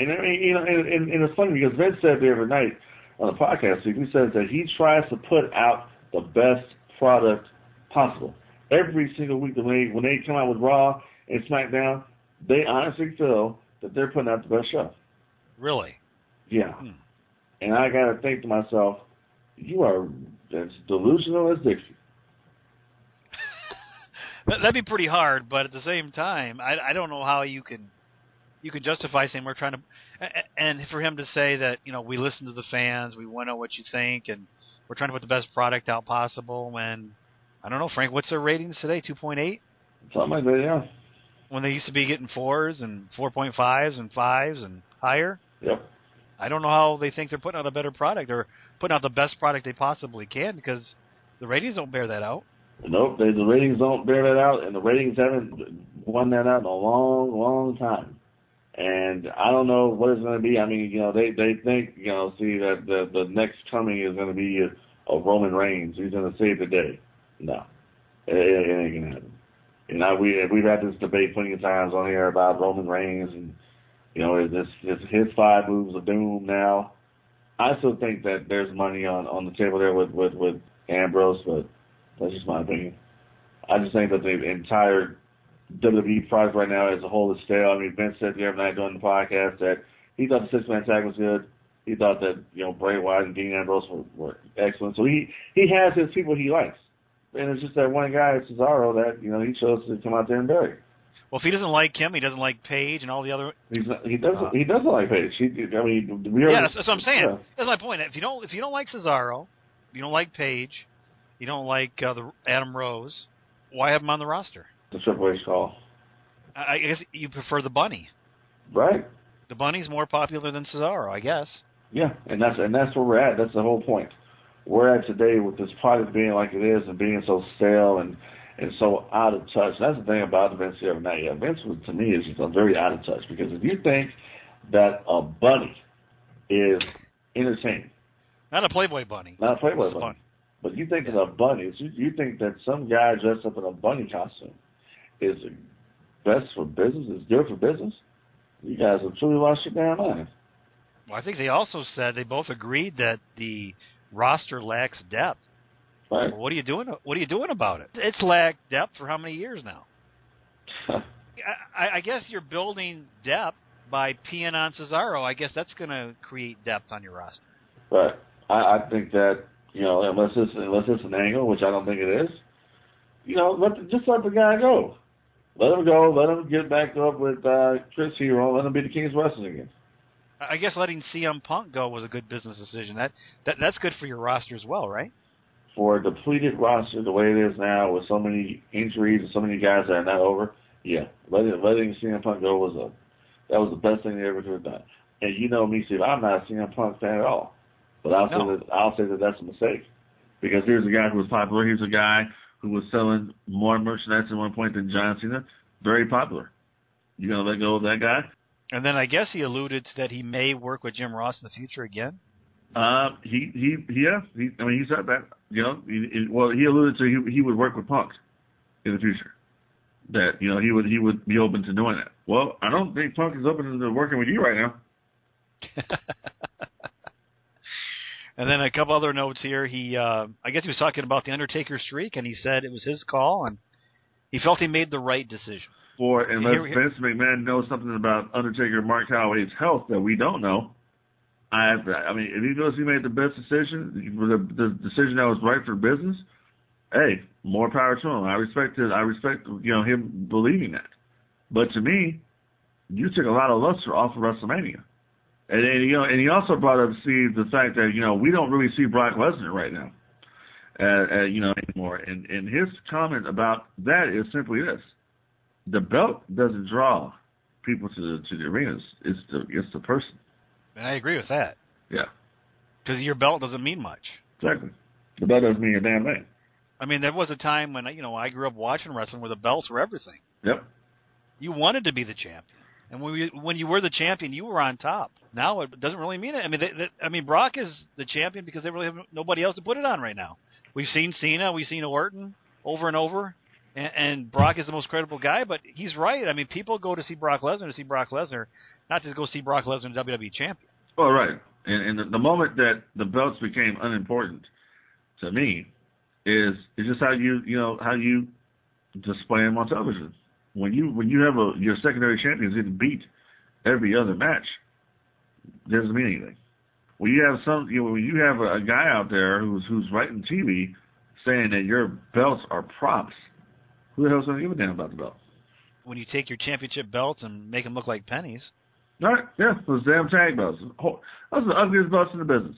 it's funny because Vince said the other night on the podcast, he says that he tries to put out the best product possible. Every single week when they come out with Raw and SmackDown, they honestly feel that they're putting out the best show. Really? Yeah. And I got to think to myself, you are as delusional as Dixie. That'd be pretty hard, but at the same time, I don't know how you can justify saying we're trying to, and for him to say that, we listen to the fans, we want to know what you think, and we're trying to put the best product out possible when, I don't know, Frank, what's their ratings today, 2.8? Something like that, yeah. When they used to be getting 4s and 4.5s and 5s and higher? Yep. I don't know how they think they're putting out a better product or putting out the best product they possibly can, because the ratings don't bear that out. Nope, the ratings don't bear that out, and the ratings haven't won that out in a long, long time. And I don't know what it's going to be. I mean, they think, that the next coming is going to be a Roman Reigns. He's going to save the day. No, it ain't going to happen. We've had this debate plenty of times on here about Roman Reigns and, is his 5 moves of doom now. I still think that there's money on the table there with Ambrose, but that's just my opinion. I just think that the entire WWE product right now as a whole is stale. I mean, Vince said the other night during the podcast that he thought the 6-man tag was good. He thought that, Bray Wyatt and Dean Ambrose were excellent. So he has his people he likes. And it's just that one guy, Cesaro, that, he chose to come out there and bury. Well, if he doesn't like him, he doesn't like Paige and all the other. He doesn't like Paige. That's what I'm saying. Yeah. That's my point. If you don't like Cesaro, you don't like Paige, you don't like the Adam Rose, why have him on the roster? The Triple H call. I guess you prefer the Bunny. Right. The Bunny's more popular than Cesaro, I guess. Yeah, and that's where we're at. That's the whole point. We're at today with this product being like it is and being so stale and so out of touch. That's the thing about Vince the other night. Yeah, Vince, to me, is just very out of touch, because if you think that a bunny is entertaining. Not a Playboy bunny. Not a Playboy bunny. But you think of a bunny. You think that some guy dressed up in a bunny costume is best for business, is good for business? You guys have truly lost your damn mind. Well, I think they also said they both agreed that the roster lacks depth. Right. Well, what are you doing? What are you doing about it? It's lacked depth for how many years now? I guess you're building depth by peeing on Cesaro. I guess that's going to create depth on your roster. Right. I think that, unless it's an angle, which I don't think it is, just let the guy go. Let him go. Let him get back up with Chris Hero. Let him be the King's Wrestling again. I guess letting CM Punk go was a good business decision. That's good for your roster as well, right? For a depleted roster the way it is now, with so many injuries and so many guys that are not over, yeah, letting CM Punk go was the best thing they ever could have done. And you know me, Steve, I'm not a CM Punk fan at all, but I'll say that that's a mistake, because here's a guy who was popular. Here's a guy who was selling more merchandise at one point than John Cena. Very popular. You gonna let go of that guy? And then I guess he alluded to that he may work with Jim Ross in the future again. He said that. He alluded to he would work with Punk in the future. That he would be open to doing that. Well, I don't think Punk is open to working with you right now. And then a couple other notes here. He, I guess he was talking about the Undertaker streak, and he said it was his call, and he felt he made the right decision. Unless Vince McMahon knows something about Undertaker Mark Calloway's health that we don't know. I mean, if he feels he made the best decision, the decision that was right for business, hey, more power to him. I respect him believing that. But to me, you took a lot of luster off of WrestleMania. And he also brought up, Steve, the fact that, we don't really see Brock Lesnar right now, anymore. And his comment about that is simply this: the belt doesn't draw people to the arenas. It's the person. And I agree with that. Yeah. Because your belt doesn't mean much. Exactly. The belt doesn't mean a damn thing. I mean, there was a time when, I grew up watching wrestling where the belts were everything. Yep. You wanted to be the champion. And when you were the champion, you were on top. Now it doesn't really mean it. I mean, Brock is the champion because they really have nobody else to put it on right now. We've seen Cena, we've seen Orton over and over, and Brock is the most credible guy. But he's right. I mean, people go to see Brock Lesnar, not to go see Brock Lesnar, the WWE champion. Oh, right. And the moment that the belts became unimportant to me is just how you display them on television. When you have your secondary champions getting beat every other match, it doesn't mean anything. When you have a guy out there who's writing TV saying that your belts are props, who the hell's going to give a damn about the belt? When you take your championship belts and make them look like pennies. Right? Yeah, those damn tag belts. Those are the ugliest belts in the business.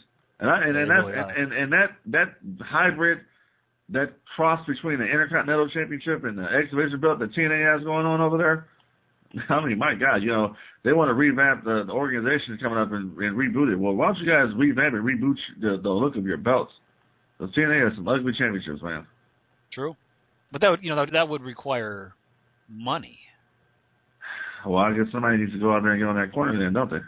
And that hybrid, that cross between the Intercontinental Championship and the X Division belt that TNA has going on over there. I mean, my God, they want to revamp the organization coming up and reboot it. Well, why don't you guys revamp and reboot the look of your belts? The TNA has some ugly championships, man. True, but that would require money. Well, I guess somebody needs to go out there and get on that corner then, don't they?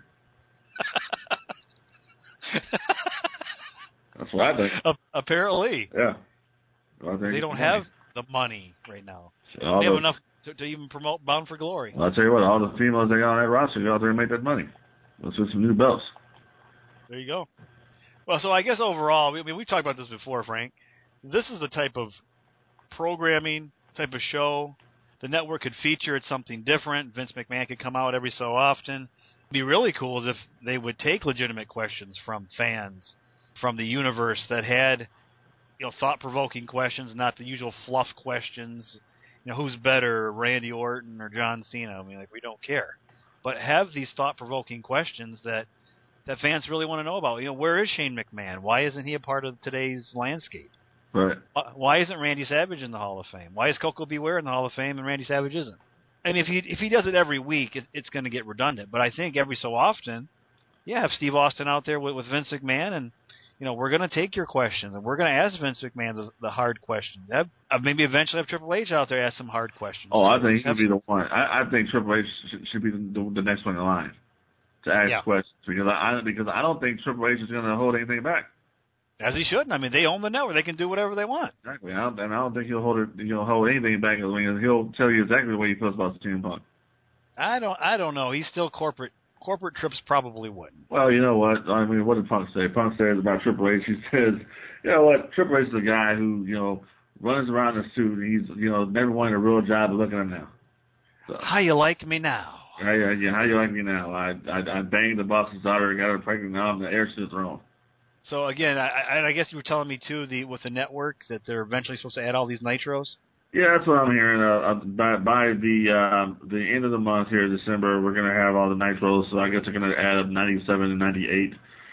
That's what I think. Apparently. Yeah. They don't have the money right now. They have enough to even promote Bound for Glory. Well, I'll tell you what, all the females that got on that roster go out there and make that money. Let's get some new belts. There you go. Well, so I guess overall, we talked about this before, Frank. This is the type of programming, type of show the network could feature. It's something different. Vince McMahon could come out every so often. It'd be really cool if they would take legitimate questions from fans, from the universe that had, thought-provoking questions, not the usual fluff questions. Who's better, Randy Orton or John Cena? I mean, we don't care. But have these thought-provoking questions that fans really want to know about. Where is Shane McMahon? Why isn't he a part of today's landscape? Right. Why isn't Randy Savage in the Hall of Fame? Why is Coco Beware in the Hall of Fame and Randy Savage isn't? And if he does it every week, it's going to get redundant. But I think every so often, have Steve Austin out there with Vince McMahon, and we're going to take your questions, and we're going to ask Vince McMahon the hard questions. Maybe eventually have Triple H out there ask some hard questions. Oh, I think he should be the one. I think Triple H should be the next one in line to ask questions, because I don't think Triple H is going to hold anything back. As he should. I mean, they own the network. They can do whatever they want. Exactly. I don't think he'll hold anything back. I mean, he'll tell you exactly the way he feels about CM Punk. I don't know. He's still corporate. Corporate Trips probably wouldn't. Well, you know what? I mean, what did Punk say? Punk says about Triple H. He says, you know what? Triple H is a guy who, runs around in a suit. And he's, never wanted a real job. But look at him now. So, how you like me now? How you like me now? I banged the boss's daughter and got her pregnant. Now I'm the heir to the throne. So again, I guess you were telling me too, with the network that they're eventually supposed to add all these nitros. Yeah, that's what I'm hearing. By the end of the month here, December, we're going to have all the nitros. So I guess they're going to add up 97 and 98,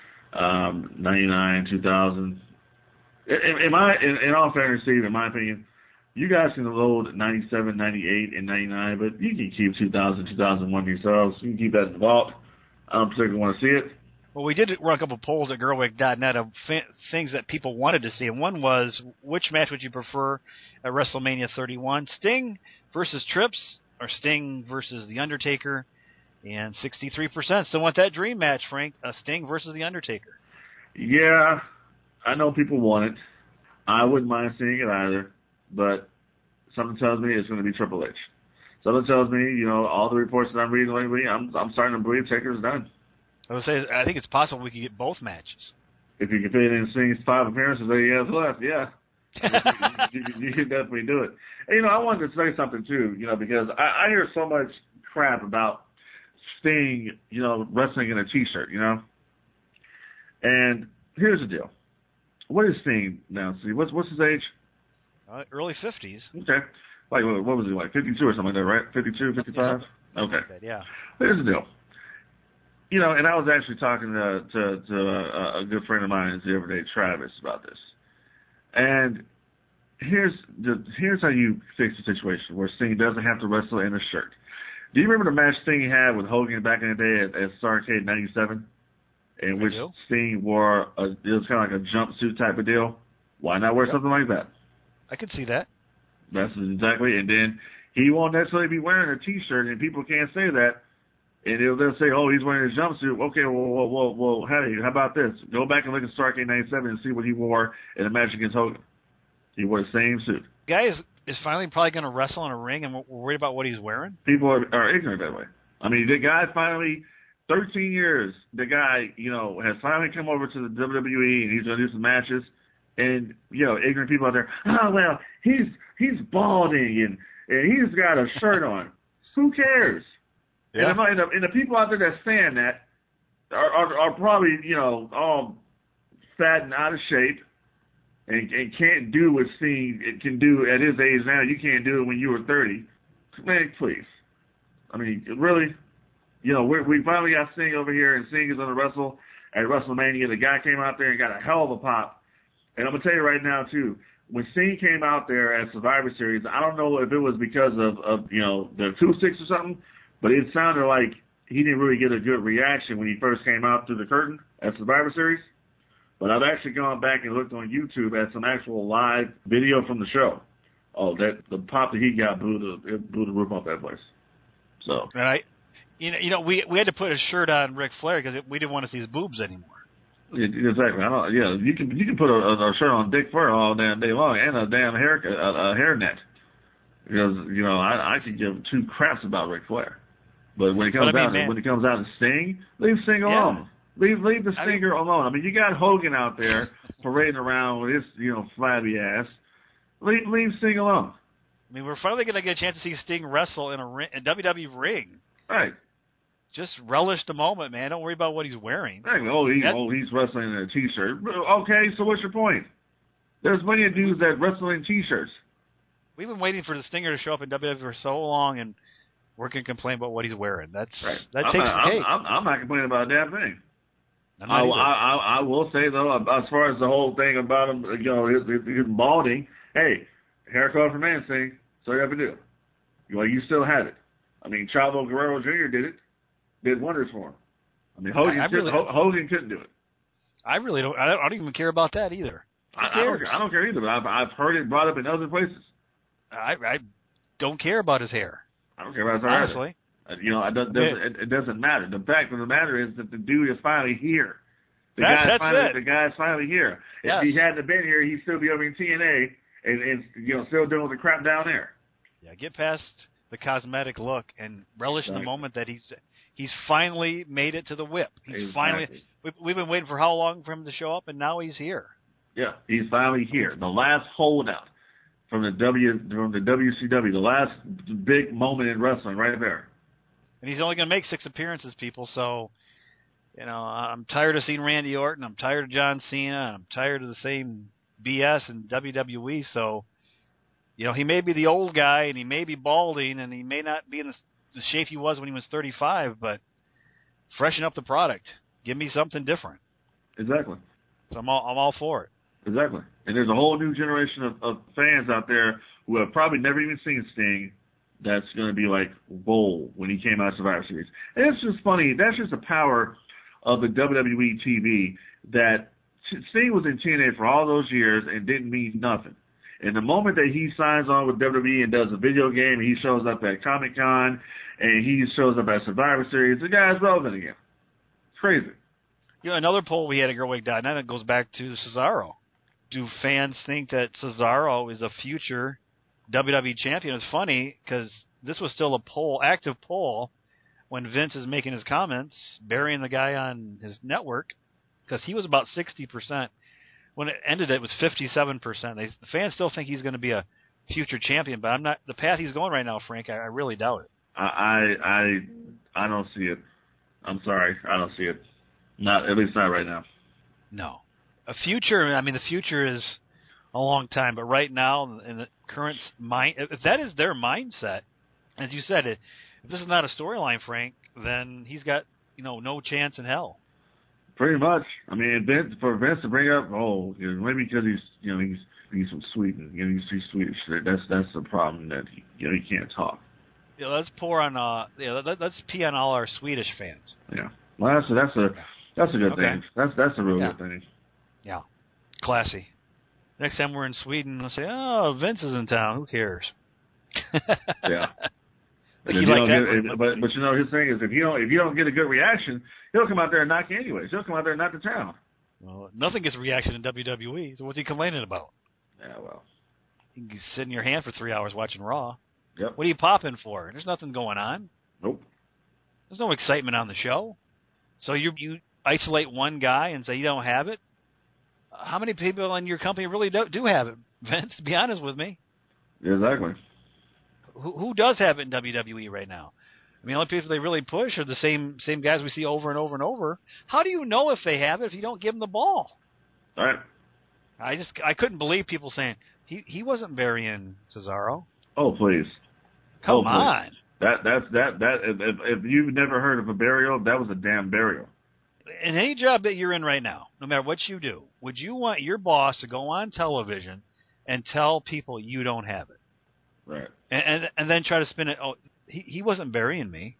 99, 2000. In all fairness, Steve, in my opinion, you guys can load 97, 98, and 99, but you can keep 2000, 2001 yourselves. You can keep that in the vault. I don't particularly want to see it. Well, we did run a couple polls at Gerwig.net of things that people wanted to see, and one was, which match would you prefer at WrestleMania 31? Sting versus Trips, or Sting versus The Undertaker? And 63% still want that dream match, Frank, Sting versus The Undertaker. Yeah, I know people want it. I wouldn't mind seeing it either, but something tells me it's going to be Triple H. Something tells me, all the reports that I'm reading lately, I'm starting to believe Taker's done. I think it's possible we could get both matches. If you can fit in Sting's 5 appearances that he has left, yeah. you can definitely do it. And, I wanted to say something, too, because I hear so much crap about Sting, wrestling in a T-shirt, And here's the deal. What is Sting now? See, what's his age? Early 50s. Okay. Like, what was he, like 52 or something like that, right? 52, 55? Okay. Like that, yeah. Here's the deal. And I was actually talking to a good friend of mine the other day, Travis, about this. And here's how you fix the situation where Sting doesn't have to wrestle in a shirt. Do you remember the match Sting had with Hogan back in the day at Starrcade 97? In which Sting wore it was kind of like a jumpsuit type of deal? Why not wear something like that? I could see that. That's exactly. And then he won't necessarily be wearing a T-shirt, and people can't say that. And they'll say, oh, he's wearing a jumpsuit. Okay, well, hey, how about this? Go back and look at Starrcade 97 and see what he wore in a match against Hogan. He wore the same suit. Guy is finally probably going to wrestle in a ring, and we're worried about what he's wearing? People are ignorant that way. I mean, the guy finally, 13 years, the guy, has finally come over to the WWE, and he's going to do some matches. And, ignorant people out there, oh, well, he's balding, and he's got a shirt on. Who cares? Yeah. And the people out there that saying that are probably, all fat and out of shape and can't do what Sting can do at his age now. You can't do it when you were 30. Man, please. I mean, really? We finally got Sting over here, and Sting is going to wrestle at WrestleMania. The guy came out there and got a hell of a pop. And I'm going to tell you right now, too, when Sting came out there at Survivor Series, I don't know if it was because of the acoustics or something, but it sounded like he didn't really get a good reaction when he first came out through the curtain at Survivor Series. But I've actually gone back and looked on YouTube at some actual live video from the show. Oh, the pop that he got blew the roof off that place. So. And we had to put a shirt on Ric Flair because we didn't want to see his boobs anymore. Exactly. You can put a shirt on Dick Flair all damn day long and a damn hairnet. Because I could give two craps about Ric Flair. But when it comes out to Sting, leave Sting alone. Leave the Stinger alone. I mean, you got Hogan out there parading around with his flabby ass. Leave Sting alone. I mean, we're finally going to get a chance to see Sting wrestle in a WWE ring. Right. Just relish the moment, man. Don't worry about what he's wearing. He's wrestling in a T-shirt. Okay, so what's your point? There's plenty of dudes that wrestle in T-shirts. We've been waiting for the Stinger to show up in WWE for so long, and we're going to complain about what he's wearing. That takes the cake. I'm not complaining about a damn thing. I will say, though, as far as the whole thing about him, his balding, hey, haircut for man Sting, so you have to do. You still have it. I mean, Chavo Guerrero Jr. did wonders for him. I mean, Hogan couldn't do it. I really don't. I don't even care about that either. I don't care either. But I've heard it brought up in other places. I don't care about his hair. I don't care about his hair. Honestly. It doesn't matter. The fact of the matter is that the dude is finally here. The guy's finally here. Yes. If he hadn't been here, he'd still be over in TNA and still doing the crap down there. Yeah, get past the cosmetic look and relish the moment that he's finally made it to the whip. He's finally. We've been waiting for how long for him to show up, and now he's here. Yeah, he's finally here. The last holdout from the WCW, the last big moment in wrestling, right there. And he's only going to make 6 appearances, people. So, I'm tired of seeing Randy Orton. I'm tired of John Cena. I'm tired of the same BS in WWE. So, he may be the old guy, and he may be balding, and he may not be in the shape he was when he was 35. But freshen up the product. Give me something different. Exactly. So I'm all for it. Exactly. And there's a whole new generation of fans out there who have probably never even seen Sting that's going to be like, whoa, when he came out of Survivor Series. And it's just funny. That's just the power of the WWE TV, that Sting was in TNA for all those years and didn't mean nothing. And the moment that he signs on with WWE and does a video game, and he shows up at Comic-Con, and he shows up at Survivor Series, the guy's relevant again. It's crazy. Another poll we had at GirlWig.net, and it goes back to Cesaro. Do fans think that Cesaro is a future WWE champion? It's funny because this was still a active poll when Vince is making his comments, burying the guy on his network, because he was about 60%. When it ended, it was 57%. The fans still think he's going to be a future champion, but I'm not. The path he's going right now, Frank, I really doubt it. I don't see it. I'm sorry, I don't see it. Not, at least not right now. No. The future is a long time, but right now, in the current mind, if that is their mindset, as you said, if this is not a storyline, Frank, then he's got, no chance in hell. Pretty much. I mean, for Vince to bring up, maybe because he's from Sweden, he's Swedish. That's the problem, that he can't talk. Yeah, let's pour on. Let's pee on all our Swedish fans. Yeah. Well, that's a good thing. That's a real good thing. Yeah. Classy. Next time we're in Sweden, we'll say, "Oh, Vince is in town. Who cares?" Yeah. But his thing is, if you don't get a good reaction, he'll come out there and knock you anyways. He'll come out there and knock the town. Well, nothing gets a reaction in WWE. So what's he complaining about? Yeah, well, you can sit in your hand for 3 hours watching Raw. Yep. What are you popping for? There's nothing going on. Nope. There's no excitement on the show. So you isolate one guy and say you don't have it. How many people in your company really do have it, Vince? Be honest with me. Exactly. Who does have it in WWE right now? I mean, the only people they really push are the same guys we see over and over and over. How do you know if they have it if you don't give them the ball? All right. I couldn't believe people saying he wasn't burying Cesaro. Oh, please. Come on. That's if you've never heard of a burial, that was a damn burial. In any job that you're in right now, no matter what you do, would you want your boss to go on television and tell people you don't have it? Right. And then try to spin it, he wasn't burying me.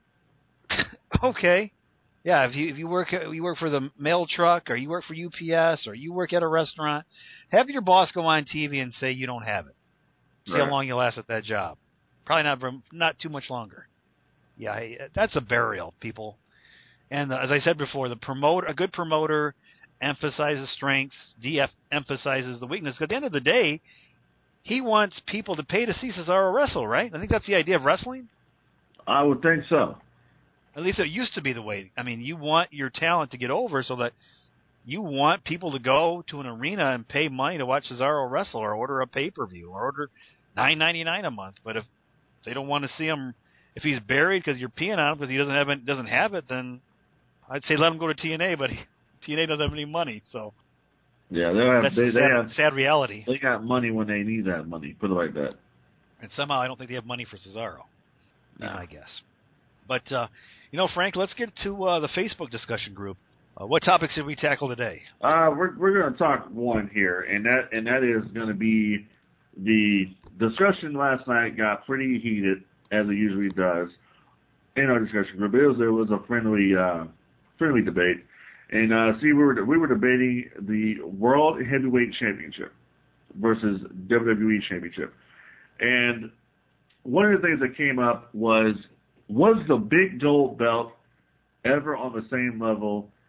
Okay. Yeah, if you work for the mail truck, or you work for UPS, or you work at a restaurant, have your boss go on TV and say you don't have it. See how long you last at that job. Probably not too much longer. Yeah, that's a burial, people. And as I said before, a good promoter emphasizes strengths, de-emphasizes the weakness. At the end of the day, he wants people to pay to see Cesaro wrestle, right? I think that's the idea of wrestling. I would think so. At least it used to be the way. I mean, you want your talent to get over so that you want people to go to an arena and pay money to watch Cesaro wrestle, or order a pay-per-view, or order $9.99 a month. But if they don't want to see him, if he's buried because you're peeing on him because he doesn't have it, then I'd say let him go to TNA, but TNA doesn't have any money, so yeah, that's a sad reality. They got money when they need that money. Put it like that. And somehow I don't think they have money for Cesaro. I guess. But Frank, let's get to the Facebook discussion group. What topics did we tackle today? We're going to talk one here, and that is going to be the discussion last night got pretty heated, as it usually does, in our discussion group. It was a friendly debate, and we were debating the World Heavyweight Championship versus WWE Championship, and one of the things that came up was the big gold belt ever on the same level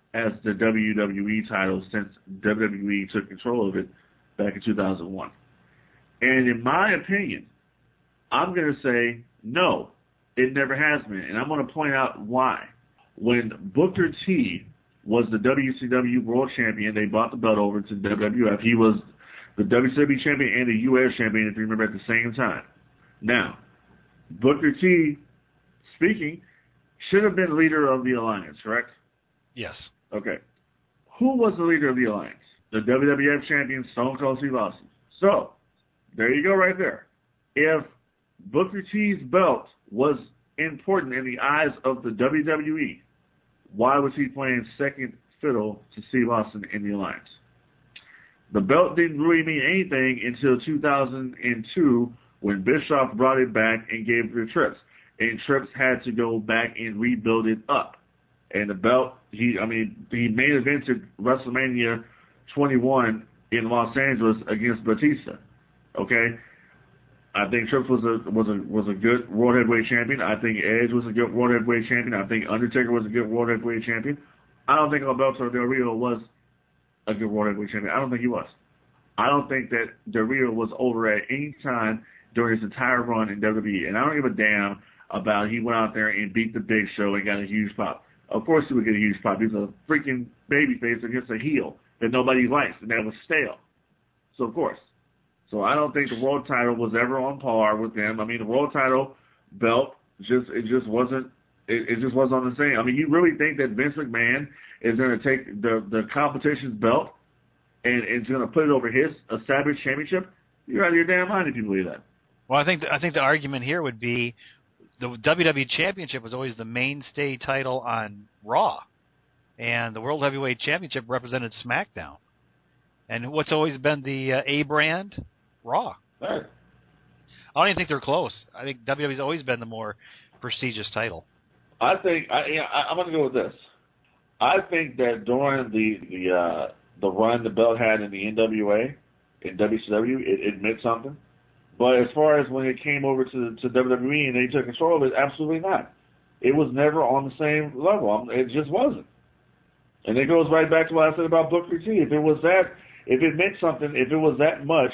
as the WWE title since WWE took control of it back in 2001. And in my opinion, I'm going to say no, it never has been. And I'm going to point out why. When Booker T was the WCW World Champion, they brought the belt over to WWF. He was the WCW Champion and the US Champion, if you remember, at the same time. Now, Booker T, speaking, should have been leader of the Alliance, correct? Yes. Okay. Who was the leader of the Alliance? The WWF Champion, Stone Cold Steve Austin. So, there you go right there. If Booker T's belt was important in the eyes of the WWE, why was he playing second fiddle to Steve Austin in the Alliance? The belt didn't really mean anything until 2002 when Bischoff brought it back and gave it to Trips. And Trips had to go back and rebuild it up. And the belt, he main evented WrestleMania 21 in Los Angeles against Batista. Okay? I think Trips was a good World Heavyweight Champion. I think Edge was a good World Heavyweight Champion. I think Undertaker was a good World Heavyweight Champion. I don't think Alberto Del Rio was a good World Heavyweight Champion. I don't think he was. I don't think that Del Rio was over at any time during his entire run in WWE. And I don't give a damn about he went out there and beat the Big Show and got a huge pop. Of course he would get a huge pop. He's a freaking babyface against a heel that nobody likes, and that was stale. So, of course. So I don't think the world title was ever on par with them. I mean, the world title belt just wasn't on the same. I mean, you really think that Vince McMahon is going to take the competition's belt and is going to put it over his established championship? You're out of your damn mind if you believe that. Well, I think the argument here would be the WWE Championship was always the mainstay title on Raw, and the World Heavyweight Championship represented SmackDown. And what's always been the A brand? Raw. Right. I don't even think they're close. I think WWE's always been the more prestigious title. I'm going to go with this. I think that during the run the belt had in the NWA, in WCW, it meant something. But as far as when it came over to WWE and they took control of it, absolutely not. It was never on the same level. It just wasn't. And it goes right back to what I said about Booker T. If it meant something, if it was that much,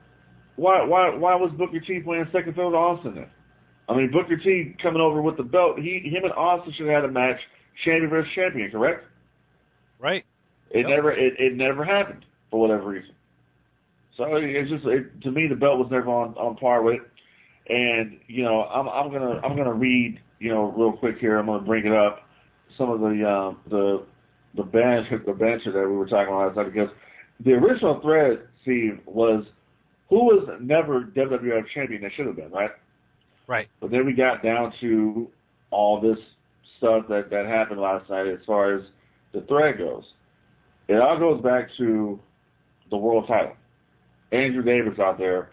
why was Booker T playing second fiddle to Austin then? I mean, Booker T coming over with the belt, him and Austin should have had a match, champion versus champion, correct? Right. It never happened for whatever reason. So it's just to me the belt was never on par with it. And I'm gonna read real quick here. I'm gonna bring it up some of the banter that we were talking about last night, because the original thread, Steve, was who was never WWF champion that should have been, right? Right. But then we got down to all this stuff that happened last night as far as the thread goes. It all goes back to the world title. Andrew Davis out there,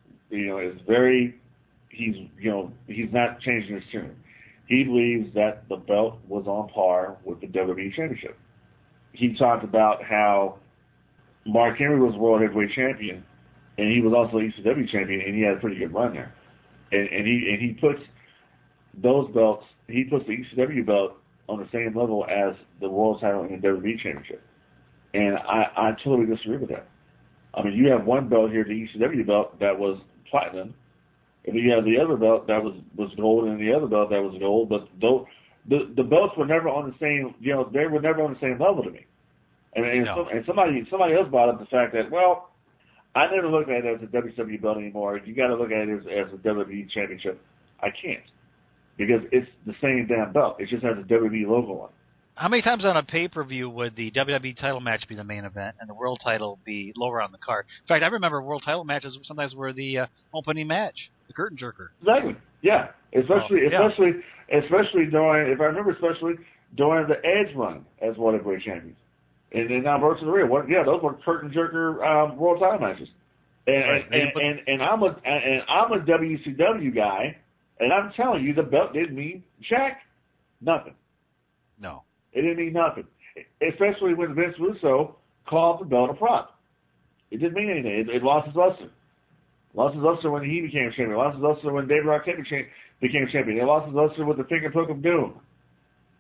is he's not changing his tune. He believes that the belt was on par with the WWE Championship. He talked about how Mark Henry was World Heavyweight Champion, and he was also ECW Champion, and he had a pretty good run there. And he puts those belts, he puts the ECW belt on the same level as the World title and the WWE Championship. And I totally disagree with that. I mean, you have one belt here, the ECW belt, that was platinum, and then you have the other belt that was gold, and the other belt that was gold. But the belts were never on the same, they were never on the same level to me. And somebody else brought up the fact that, well, I never look at it as a WCW belt anymore. You got to look at it as a WWE Championship. I can't, because it's the same damn belt. It just has a WWE logo on it. How many times on a pay-per-view would the WWE title match be the main event and the world title be lower on the card? In fact, I remember world title matches sometimes were the opening match, the curtain jerker. Exactly. Yeah. Especially during, if I remember, during the Edge run as World Heavyweight Champion. And then now versus the Real. Those were curtain jerker world title matches. And I'm a WCW guy, and I'm telling you, the belt didn't mean jack nothing. No. It didn't mean nothing, especially when Vince Russo called the belt a prop. It didn't mean anything. It lost its luster. Lost its luster when he became champion. Lost its luster when David Arquette became champion. It lost its luster with the finger poke of doom.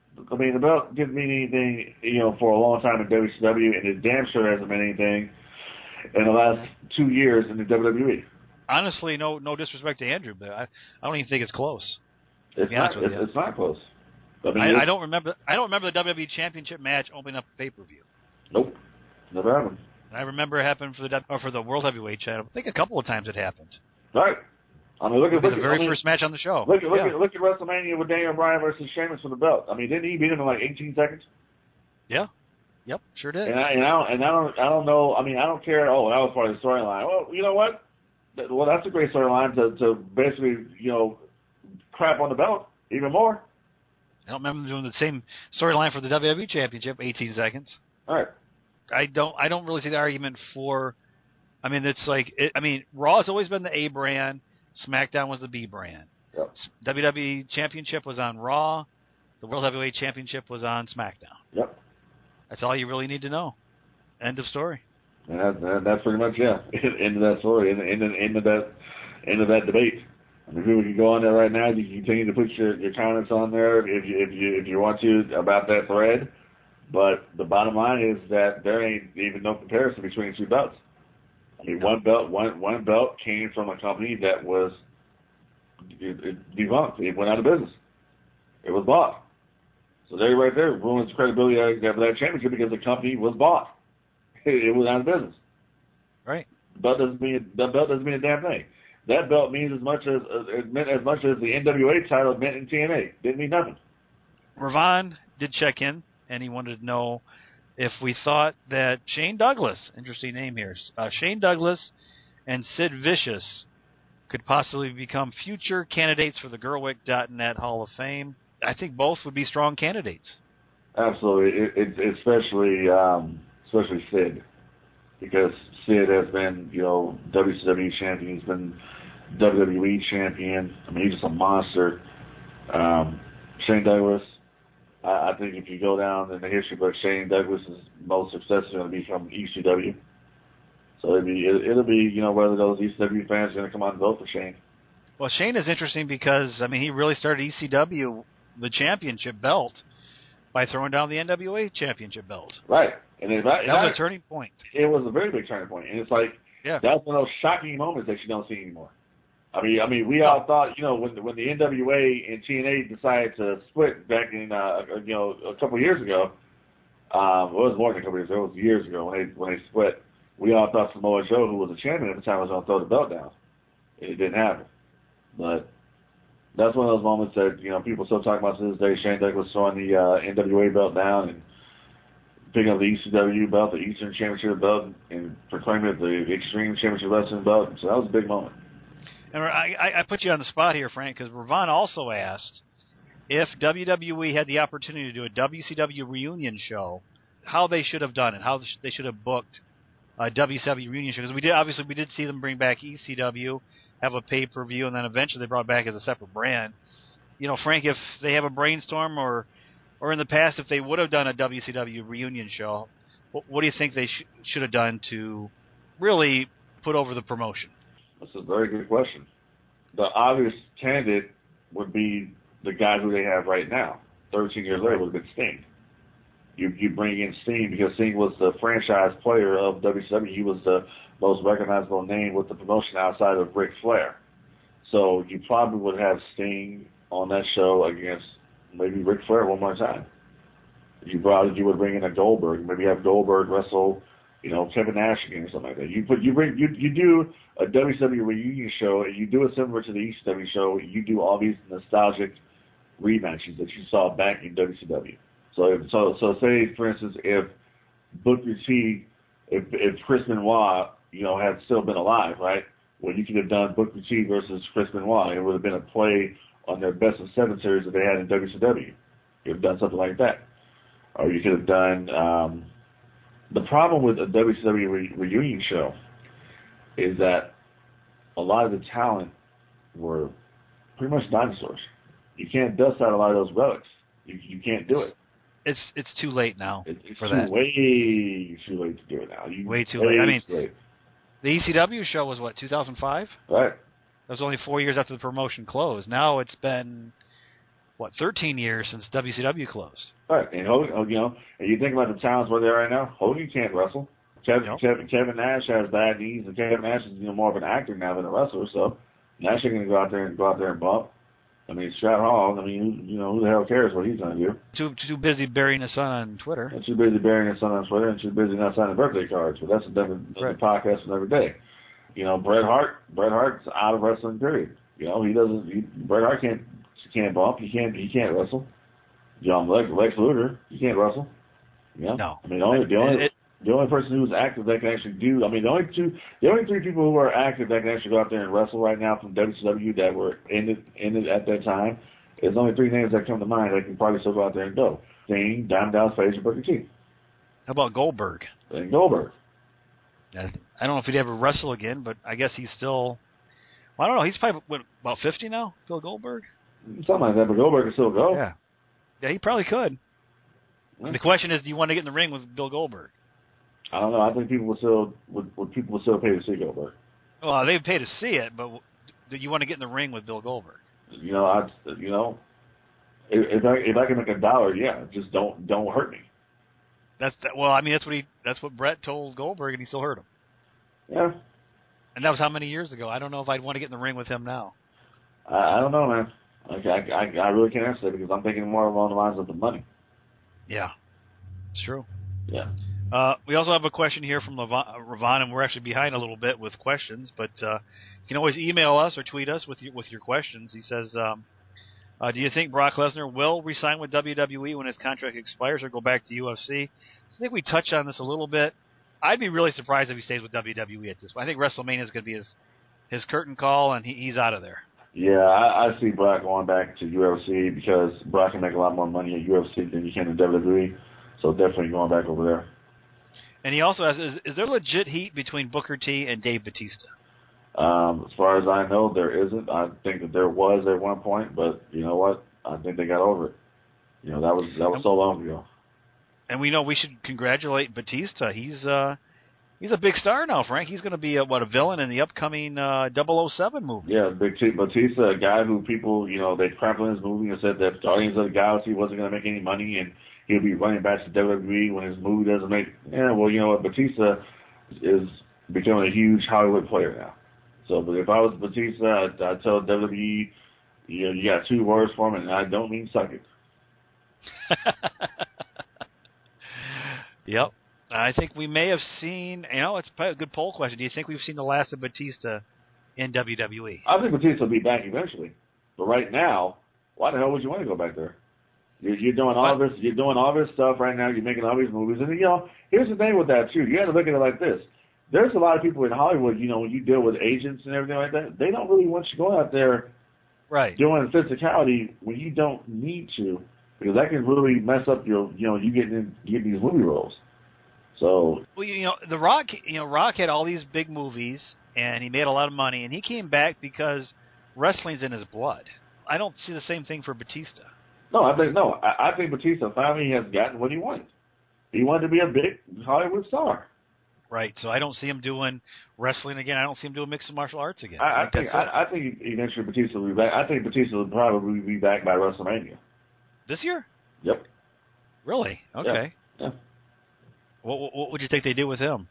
I mean, the belt didn't mean anything, for a long time in WCW, and it damn sure hasn't meant anything in the last 2 years in the WWE. Honestly, no disrespect to Andrew, but I don't even think it's close. It's not close. I mean, I don't remember the WWE Championship match opening up a pay-per-view. Nope, never happened. I remember it happened for the World Heavyweight Championship. I think a couple of times it happened. Right. I mean, look at the very first match on the show. Look at WrestleMania with Daniel Bryan versus Sheamus for the belt. I mean, didn't he beat him in like 18 seconds? Yeah. Yep, sure did. And I don't know. I mean, I don't care. Oh, that was part of the storyline. Well, you know what? Well, that's a great storyline to basically, crap on the belt even more. I don't remember doing the same storyline for the WWE Championship, 18 seconds. All right. I don't really see the argument for. I mean, it's like Raw has always been the A brand. SmackDown was the B brand. Yep. WWE Championship was on Raw. The World Heavyweight Championship was on SmackDown. Yep. That's all you really need to know. End of story. And that's pretty much end of that story. End of that debate. I mean, we can go on there right now. You can continue to put your comments on there if you want to about that thread. But the bottom line is that there ain't even no comparison between the two belts. I mean, one belt came from a company that was debunked. It went out of business. It was bought. So there, right there, ruins the credibility of that championship because the company was bought. It was out of business. Right. The belt doesn't mean a damn thing. That belt means as much as it meant as much as the NWA title meant in TNA. Didn't mean nothing. Ravon did check in, and he wanted to know if we thought that Shane Douglas, interesting name here, Shane Douglas and Sid Vicious could possibly become future candidates for the Gerwick.net Hall of Fame. I think both would be strong candidates. Absolutely, especially Sid, because Sid has been, WCW champion. He's been WWE champion. I mean, he's just a monster. Shane Douglas, I think if you go down in the history book, Shane Douglas' most success is going to be from ECW. So it'll be whether those ECW fans are going to come out and vote for Shane. Well, Shane is interesting because he really started ECW, the championship belt, by throwing down the NWA championship belt. Right, and that was a turning point. It was a very big turning point, and it's like that's one of those shocking moments that you don't see anymore. I mean, we all thought, when the NWA and TNA decided to split back in, a couple of years ago. It was more than a couple of years ago. It was years ago when they split. We all thought Samoa Joe, who was a champion at the time, was going to throw the belt down. It didn't happen. But that's one of those moments that people still talk about to this day. Shane Douglas throwing the NWA belt down and picking up the ECW belt, the Eastern Championship belt, and proclaiming it the Extreme Championship Wrestling belt. So that was a big moment. And I put you on the spot here, Frank, because Ravon also asked if WWE had the opportunity to do a WCW reunion show, how they should have done it, how they should have booked a WCW reunion show. Because we did see them bring back ECW, have a pay-per-view, and then eventually they brought it back as a separate brand. Frank, if they have a brainstorm or in the past, if they would have done a WCW reunion show, what do you think they should have done to really put over the promotion? That's a very good question. The obvious candidate would be the guy who they have right now. 13 years later would have been Sting. You bring in Sting because Sting was the franchise player of WCW. He was the most recognizable name with the promotion outside of Ric Flair. So you probably would have Sting on that show against maybe Ric Flair one more time. You would bring in a Goldberg. Maybe have Goldberg wrestle, Kevin Nash again or something like that. You do a WCW reunion show, and you do it similar to the ECW show. You do all these nostalgic rematches that you saw back in WCW. So say, for instance, if Booker T, if Chris Benoit, had still been alive, right? Well, you could have done Booker T versus Chris Benoit. It would have been a play on their best of 7 series that they had in WCW. You could have done something like that. Or you could have done, the problem with a WCW reunion show is that a lot of the talent were pretty much dinosaurs. You can't dust out a lot of those relics. You can't do it. It's too late now for that. Way too late to do it now. Way too late. I mean, the ECW show was 2005? Right. That was only 4 years after the promotion closed. Now it's been, 13 years since WCW closed. Right, and Hogan, you know, and you think about the talents where they are right now. Hogan can't wrestle. Kevin Nash has bad knees, and Kevin Nash is more of an actor now than a wrestler. So Nash ain't gonna go out there and bump. I mean, Scott Hall. I mean, who the hell cares what he's gonna do? Too busy burying his son on Twitter. And too busy burying his son on Twitter, and too busy not signing birthday cards. But that's a different podcast for every day. Bret Hart's out of wrestling. Period. Bret Hart can't bump. He can't wrestle. Lex Luger, he can't wrestle. No. I mean, the only person who's active that can actually do. I mean, the only three people who are active that can actually go out there and wrestle right now from WCW that were in it at that time. There's only three names that come to mind that can probably still go out there and go. Sting, Diamond Dallas Page, and Booker T. How about Goldberg? And Goldberg. I don't know if he'd ever wrestle again, but I guess he's still. Well, I don't know. He's probably about 50 now. Bill Goldberg. Something like that, but Goldberg can still go. Yeah, he probably could. The question is, do you want to get in the ring with Bill Goldberg? I don't know. I think people would still pay to see Goldberg. Well, they'd pay to see it, but do you want to get in the ring with Bill Goldberg? If I can make $1, yeah, just don't hurt me. Well, I mean, that's what Brett told Goldberg, and he still hurt him. Yeah. And that was how many years ago? I don't know if I'd want to get in the ring with him now. I don't know, man. I really can't answer that because I'm thinking more along the lines of the money. Yeah, it's true. Yeah. We also have a question here from Ravon, and we're actually behind a little bit with questions, but you can always email us or tweet us with your questions. He says, do you think Brock Lesnar will re-sign with WWE when his contract expires or go back to UFC? I think we touched on this a little bit. I'd be really surprised if he stays with WWE at this point. I think WrestleMania is going to be his curtain call, and he's out of there. Yeah, I see Brock going back to UFC because Brock can make a lot more money at UFC than you can in WWE, so definitely going back over there. And he also asks, is there legit heat between Booker T and Dave Bautista? As far as I know, there isn't. I think that there was at one point, but you know what? I think they got over it. That was so long ago. And we know we should congratulate Batista. He's a big star now, Frank. He's going to be a villain in the upcoming 007 movie. Yeah, Batista, a guy who people, they crap on his movie and said that Guardians of the Galaxy wasn't going to make any money and he'll be running back to WWE when his movie doesn't make. Yeah, well, you know what? Batista is becoming a huge Hollywood player now. So, but if I was Batista, I'd tell WWE, you got two words for him, and I don't mean suck it. Yep. I think we may have seen, it's probably a good poll question. Do you think we've seen the last of Batista in WWE? I think Batista will be back eventually. But right now, why the hell would you want to go back there? You're doing all this. You're doing all this stuff right now. You're making all these movies, and here's the thing with that too. You got to look at it like this. There's a lot of people in Hollywood. When you deal with agents and everything like that, they don't really want you going out there, doing physicality when you don't need to, because that can really mess up you getting these movie roles. So, well, The Rock, Rock had all these big movies, and he made a lot of money, and he came back because wrestling's in his blood. I don't see the same thing for Batista. I think Batista finally has gotten what he wanted. He wanted to be a big Hollywood star. Right. So I don't see him doing wrestling again. I don't see him doing mixed martial arts again. I think eventually Batista will be back. I think Batista will probably be back by WrestleMania. This year? Yep. Really? Okay. Yeah. What would you think they do with him?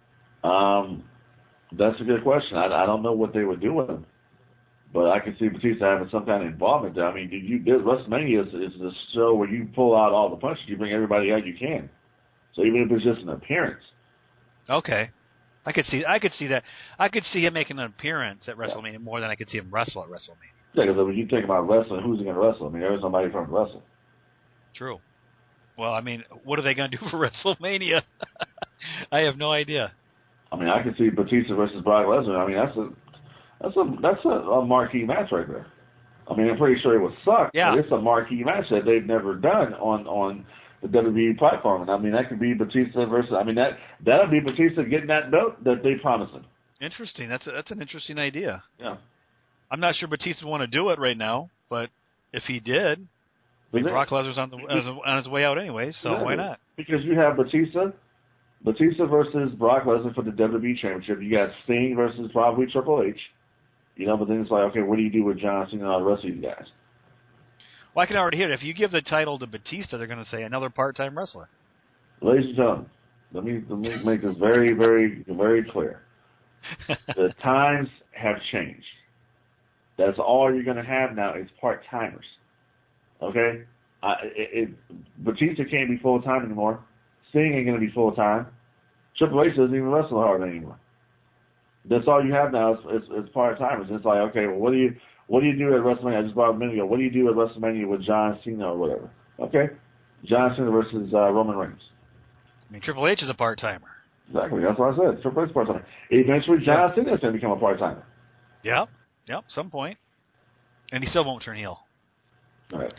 That's a good question. I don't know what they would do with him. But I can see Batista having some kind of involvement there. I mean, WrestleMania is the show where you pull out all the punches, you bring everybody out you can. So even if it's just an appearance. Okay. I could see that. I could see him making an appearance at WrestleMania more than I could see him wrestle at WrestleMania. Yeah, because when you think about wrestling, who's going to wrestle? I mean, there's somebody from wrestle. True. Well, I mean, what are they going to do for WrestleMania? I have no idea. I mean, I can see Batista versus Brock Lesnar. I mean, that's a marquee match right there. I mean, I'm pretty sure it would suck, but it's a marquee match that they've never done on the WWE platform. And I mean, that could be Batista versus. I mean, that'll be Batista getting that belt that they promised him. Interesting. That's an interesting idea. Yeah. I'm not sure Batista would want to do it right now, but if he did, Brock Lesnar's on his way out anyway, so why not? Because you have Batista versus Brock Lesnar for the WWE Championship. You got Sting versus probably Triple H. But then it's like, okay, what do you do with John Cena and all the rest of these guys? Well, I can already hear it. If you give the title to Batista, they're going to say another part-time wrestler. Ladies and gentlemen, let me make this very, very, very clear. The times have changed. That's all you're going to have now is part-timers. Okay? Batista can't be full-time anymore. Sting ain't going to be full-time. Triple H doesn't even wrestle hard anymore. That's all you have now is part-timers. It's like, okay, well, what do you do at WrestleMania? I just brought up a minute ago. What do you do at WrestleMania with John Cena or whatever? Okay? John Cena versus Roman Reigns. I mean, Triple H is a part-timer. Exactly. That's what I said. Triple H is part-timer. Eventually, John Cena is going to become a part-timer. Yep, some point. And he still won't turn heel. All right.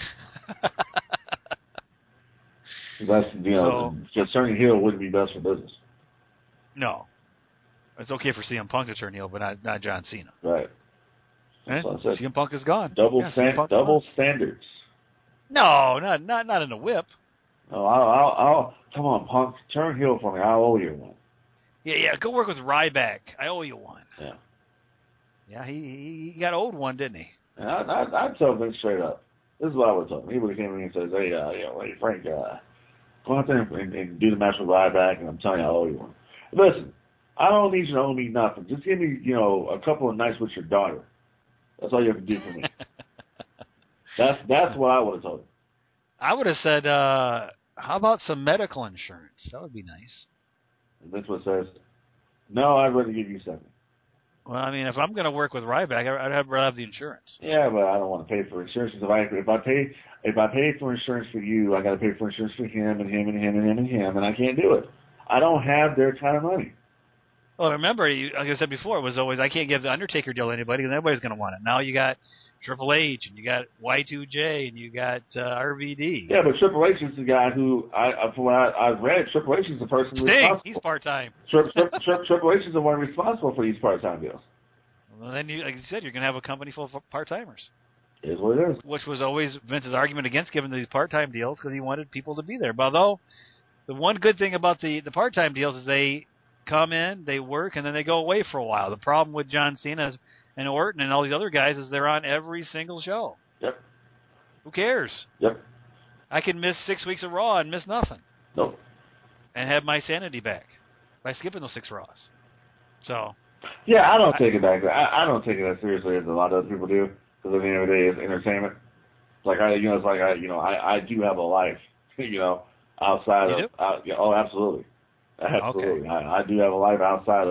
That's, just turning heel wouldn't be best for business. No. It's okay for CM Punk to turn heel, but not John Cena. Right. That's what I said. CM Punk is gone. Double standards. No, not in a whip. No, I'll come on, Punk, turn heel for me. I'll owe you one. Yeah, go work with Ryback. I owe you one. Yeah. Yeah, he got owed one, didn't he? And I'd tell Vince straight up. This is what I would tell him. He would have came to me and says, hey, Frank, go out there and do the match with Ryback, and I'm telling you, I owe you one. Listen, I don't need you to owe me nothing. Just give me, a couple of nights with your daughter. That's all you have to do for me. That's what I would have told him. I would have said, how about some medical insurance? That would be nice. And Vince would says, no, I'd rather give you something. Well, I mean, if I'm going to work with Ryback, I'd rather have the insurance. Yeah, but I don't want to pay for insurance. If I pay for insurance for you, I got to pay for insurance for him and him and him and him and him, and I can't do it. I don't have their kind of money. Well, remember, like I said before, it was always, I can't give the Undertaker deal to anybody, and everybody's going to want it. Now you got Triple H, and you got Y2J, and you got RVD. Yeah, but Triple H is the guy who, from what I've read, Triple H is the person responsible. He's part-time. Triple H is the one responsible for these part-time deals. Well, then, like you said, you're going to have a company full of part-timers. It is what it is. Which was always Vince's argument against giving these part-time deals, because he wanted people to be there. But although, the one good thing about the part-time deals is they come in, they work, and then they go away for a while. The problem with John Cena and Orton and all these other guys is they're on every single show. Yep. Who cares? Yep. I can miss 6 weeks of Raw and miss nothing. Nope. And have my sanity back by skipping those 6 Raws. So. Yeah, I don't take it back. I don't take it as seriously as a lot of other people do, because at the end of the day, it's entertainment. It's like I do have a life, outside you of. Oh, absolutely. Absolutely. Okay. I do have a life outside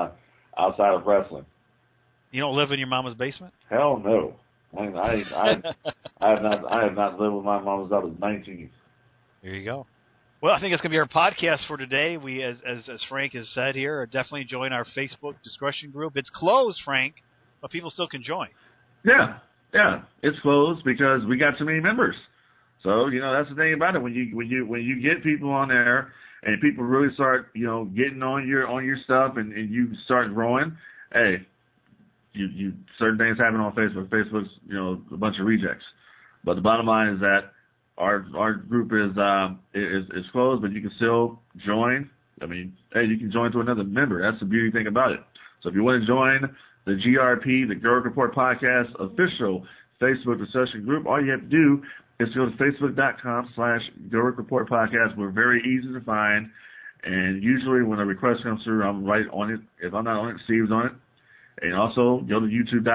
of wrestling. You don't live in your mama's basement? Hell no. I have not lived with my mom since I was 19. There you go. Well, I think it's going to be our podcast for today. We, as Frank has said here, definitely join our Facebook discussion group. It's closed, Frank, but people still can join. Yeah, it's closed because we got too many members. So that's the thing about it. When you get people on there and people really start getting on your stuff and you start growing, hey, you certain things happen on Facebook. Facebook's a bunch of rejects. But the bottom line is that our group is closed, but you can still join. I mean, hey, you can join to another member. That's the beauty thing about it. So if you want to join the GRP, the Gerwick Report Podcast official Facebook discussion group, all you have to do is go to facebook.com/Gerwick Report Podcast. We're very easy to find, and usually when a request comes through, I'm right on it. If I'm not on it, Steve's on it. And also go to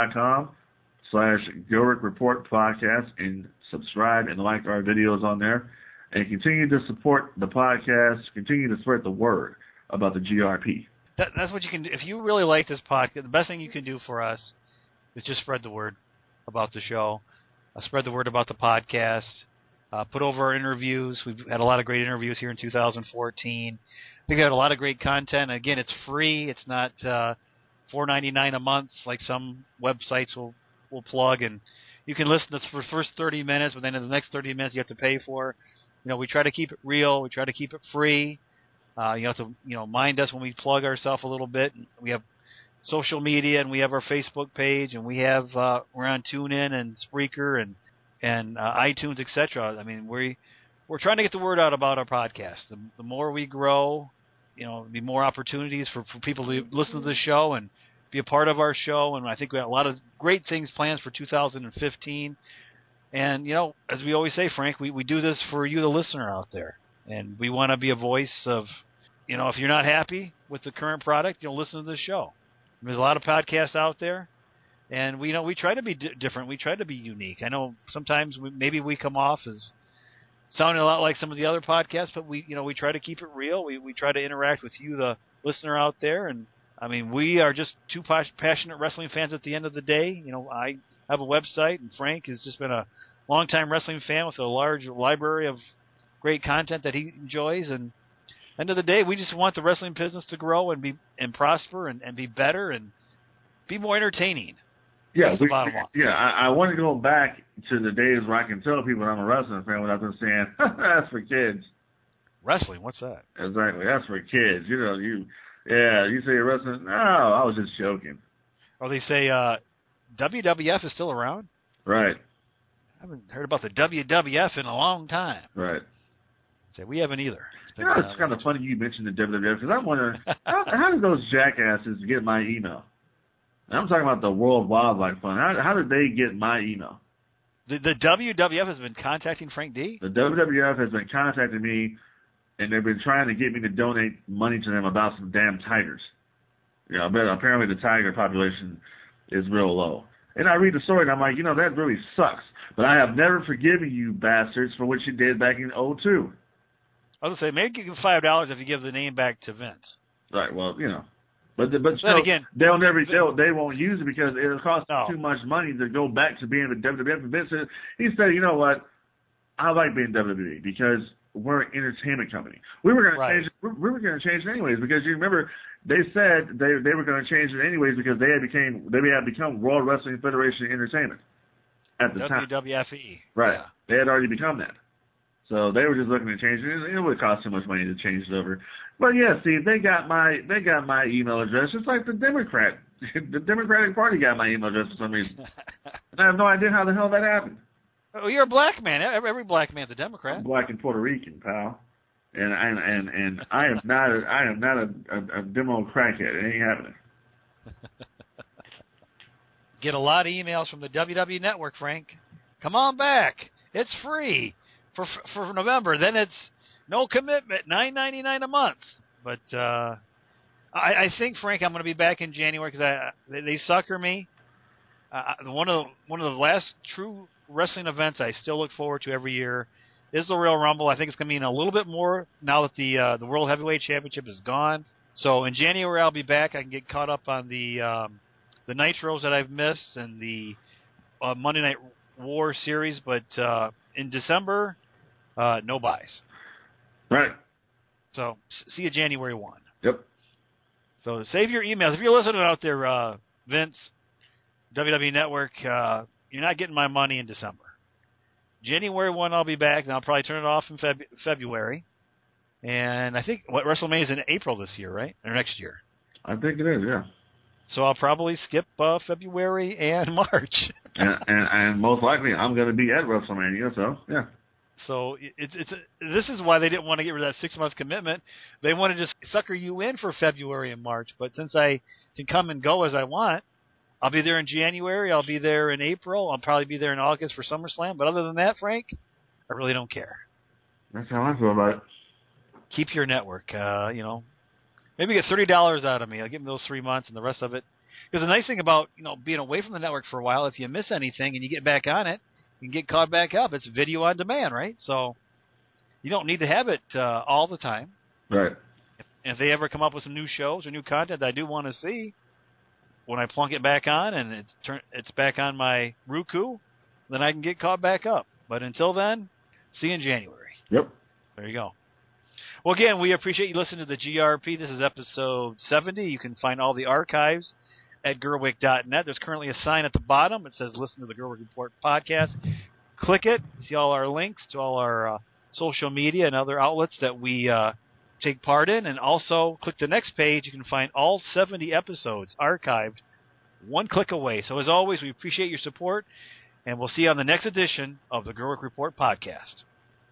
youtube.com/Gerwick Report Podcast and subscribe and like our videos on there, and continue to support the podcast. Continue to spread the word about the GRP. That's what you can do. If you really like this podcast, the best thing you can do for us is just spread the word about the show. Spread the word about the podcast. Put over our interviews. We've had a lot of great interviews here in 2014. We've got a lot of great content. Again, it's free. It's not $4.99 a month like some websites will plug. And you can listen to the first 30 minutes, but then in the next 30 minutes you have to pay for. We try to keep it real. We try to keep it free. You have to mind us when we plug ourselves a little bit. We have social media, and we have our Facebook page, and we have we're on TuneIn and Spreaker and iTunes, etc. I mean, we're trying to get the word out about our podcast. The more we grow, there'll be more opportunities for people to listen to the show and be a part of our show. And I think we have a lot of great things planned for 2015. And, as we always say, Frank, we do this for you, the listener out there. And we want to be a voice of, if you're not happy with the current product, listen to this show. There's a lot of podcasts out there. And we try to be different. We try to be unique. I know sometimes maybe we come off as sounding a lot like some of the other podcasts, but we try to keep it real. We try to interact with you, the listener out there. And, we are just two passionate wrestling fans at the end of the day. I have a website, and Frank has just been a longtime wrestling fan with a large library of great content that he enjoys. And end of the day, we just want the wrestling business to grow and prosper and be better and be more entertaining. Yeah, That's the bottom line. I want to go back to the days where I can tell people I'm a wrestling fan without them saying, that's for kids. Wrestling, what's that? Exactly, that's for kids. You say you're wrestling? No, I was just joking. Or they say WWF is still around? Right. I haven't heard about the WWF in a long time. Right. Say we haven't either. It's kind of funny you mentioned the WWF because I'm wondering, how did those jackasses get my email? And I'm talking about the World Wildlife Fund. How did they get my email? The WWF has been contacting Frank D? The WWF has been contacting me, and they've been trying to get me to donate money to them about some damn tigers. But apparently the tiger population is real low. And I read the story, and I'm like, that really sucks. But I have never forgiven you bastards for what you did back in 2002. I was going to say, maybe give $5 if you give the name back to Vince. Right, well, But again, they won't use it because it'll cost too much money to go back to being with WWF. And Vince said, he said, you know what? I like being WWE because we're an entertainment company. We were going to change it. We were going to change it anyways because you remember they said they were going to change it anyways because they had become World Wrestling Federation Entertainment at the time. WWFE. Right. Yeah. They had already become that. So they were just looking to change it. It would cost too much money to change it over. But yeah, Steve, they got my email address, just like the Democratic Party got my email address for some reason. And I have no idea how the hell that happened. Oh, you're a black man. Every black man's a Democrat. I'm black and Puerto Rican, pal. And I am not a demo crackhead. It ain't happening. Get a lot of emails from the WWE Network, Frank. Come on back. It's free for November. Then it's no commitment, $9.99 a month. But I think, Frank, I'm going to be back in January because they sucker me. One of the last true wrestling events I still look forward to every year is the Royal Rumble. I think it's going to mean a little bit more now that the World Heavyweight Championship is gone. So in January I'll be back. I can get caught up on the Nitros that I've missed and the Monday Night War series. But in December, no buys. Right. So see you January 1. Yep. So save your emails. If you're listening out there, Vince, WWE Network, you're not getting my money in December. January 1, I'll be back, and I'll probably turn it off in February. And I think WrestleMania is in April this year, right? Or next year? I think it is, yeah. So I'll probably skip February and March. and most likely I'm going to be at WrestleMania, so yeah. So this is why they didn't want to get rid of that 6-month commitment. They wanted to just sucker you in for February and March. But since I can come and go as I want, I'll be there in January. I'll be there in April. I'll probably be there in August for SummerSlam. But other than that, Frank, I really don't care. That's how I feel about it. Keep your network. Maybe get $30 out of me. I'll give me those 3 months and the rest of it. Because the nice thing about being away from the network for a while, if you miss anything and you get back on it, you can get caught back up. It's video on demand, right? So you don't need to have it all the time. Right. And if they ever come up with some new shows or new content I do want to see, when I plunk it back on and it's back on my Roku, then I can get caught back up. But until then, see you in January. Yep. There you go. Well, again, we appreciate you listening to the GRP. This is episode 70. You can find all the archives at Gerwick.net. There's currently a sign at the bottom. It says listen to the Gerwick Report podcast. Click it. See all our links to all our social media and other outlets that we take part in. And also click the next page. You can find all 70 episodes archived one click away. So as always, we appreciate your support, and we'll see you on the next edition of the Gerwick Report podcast.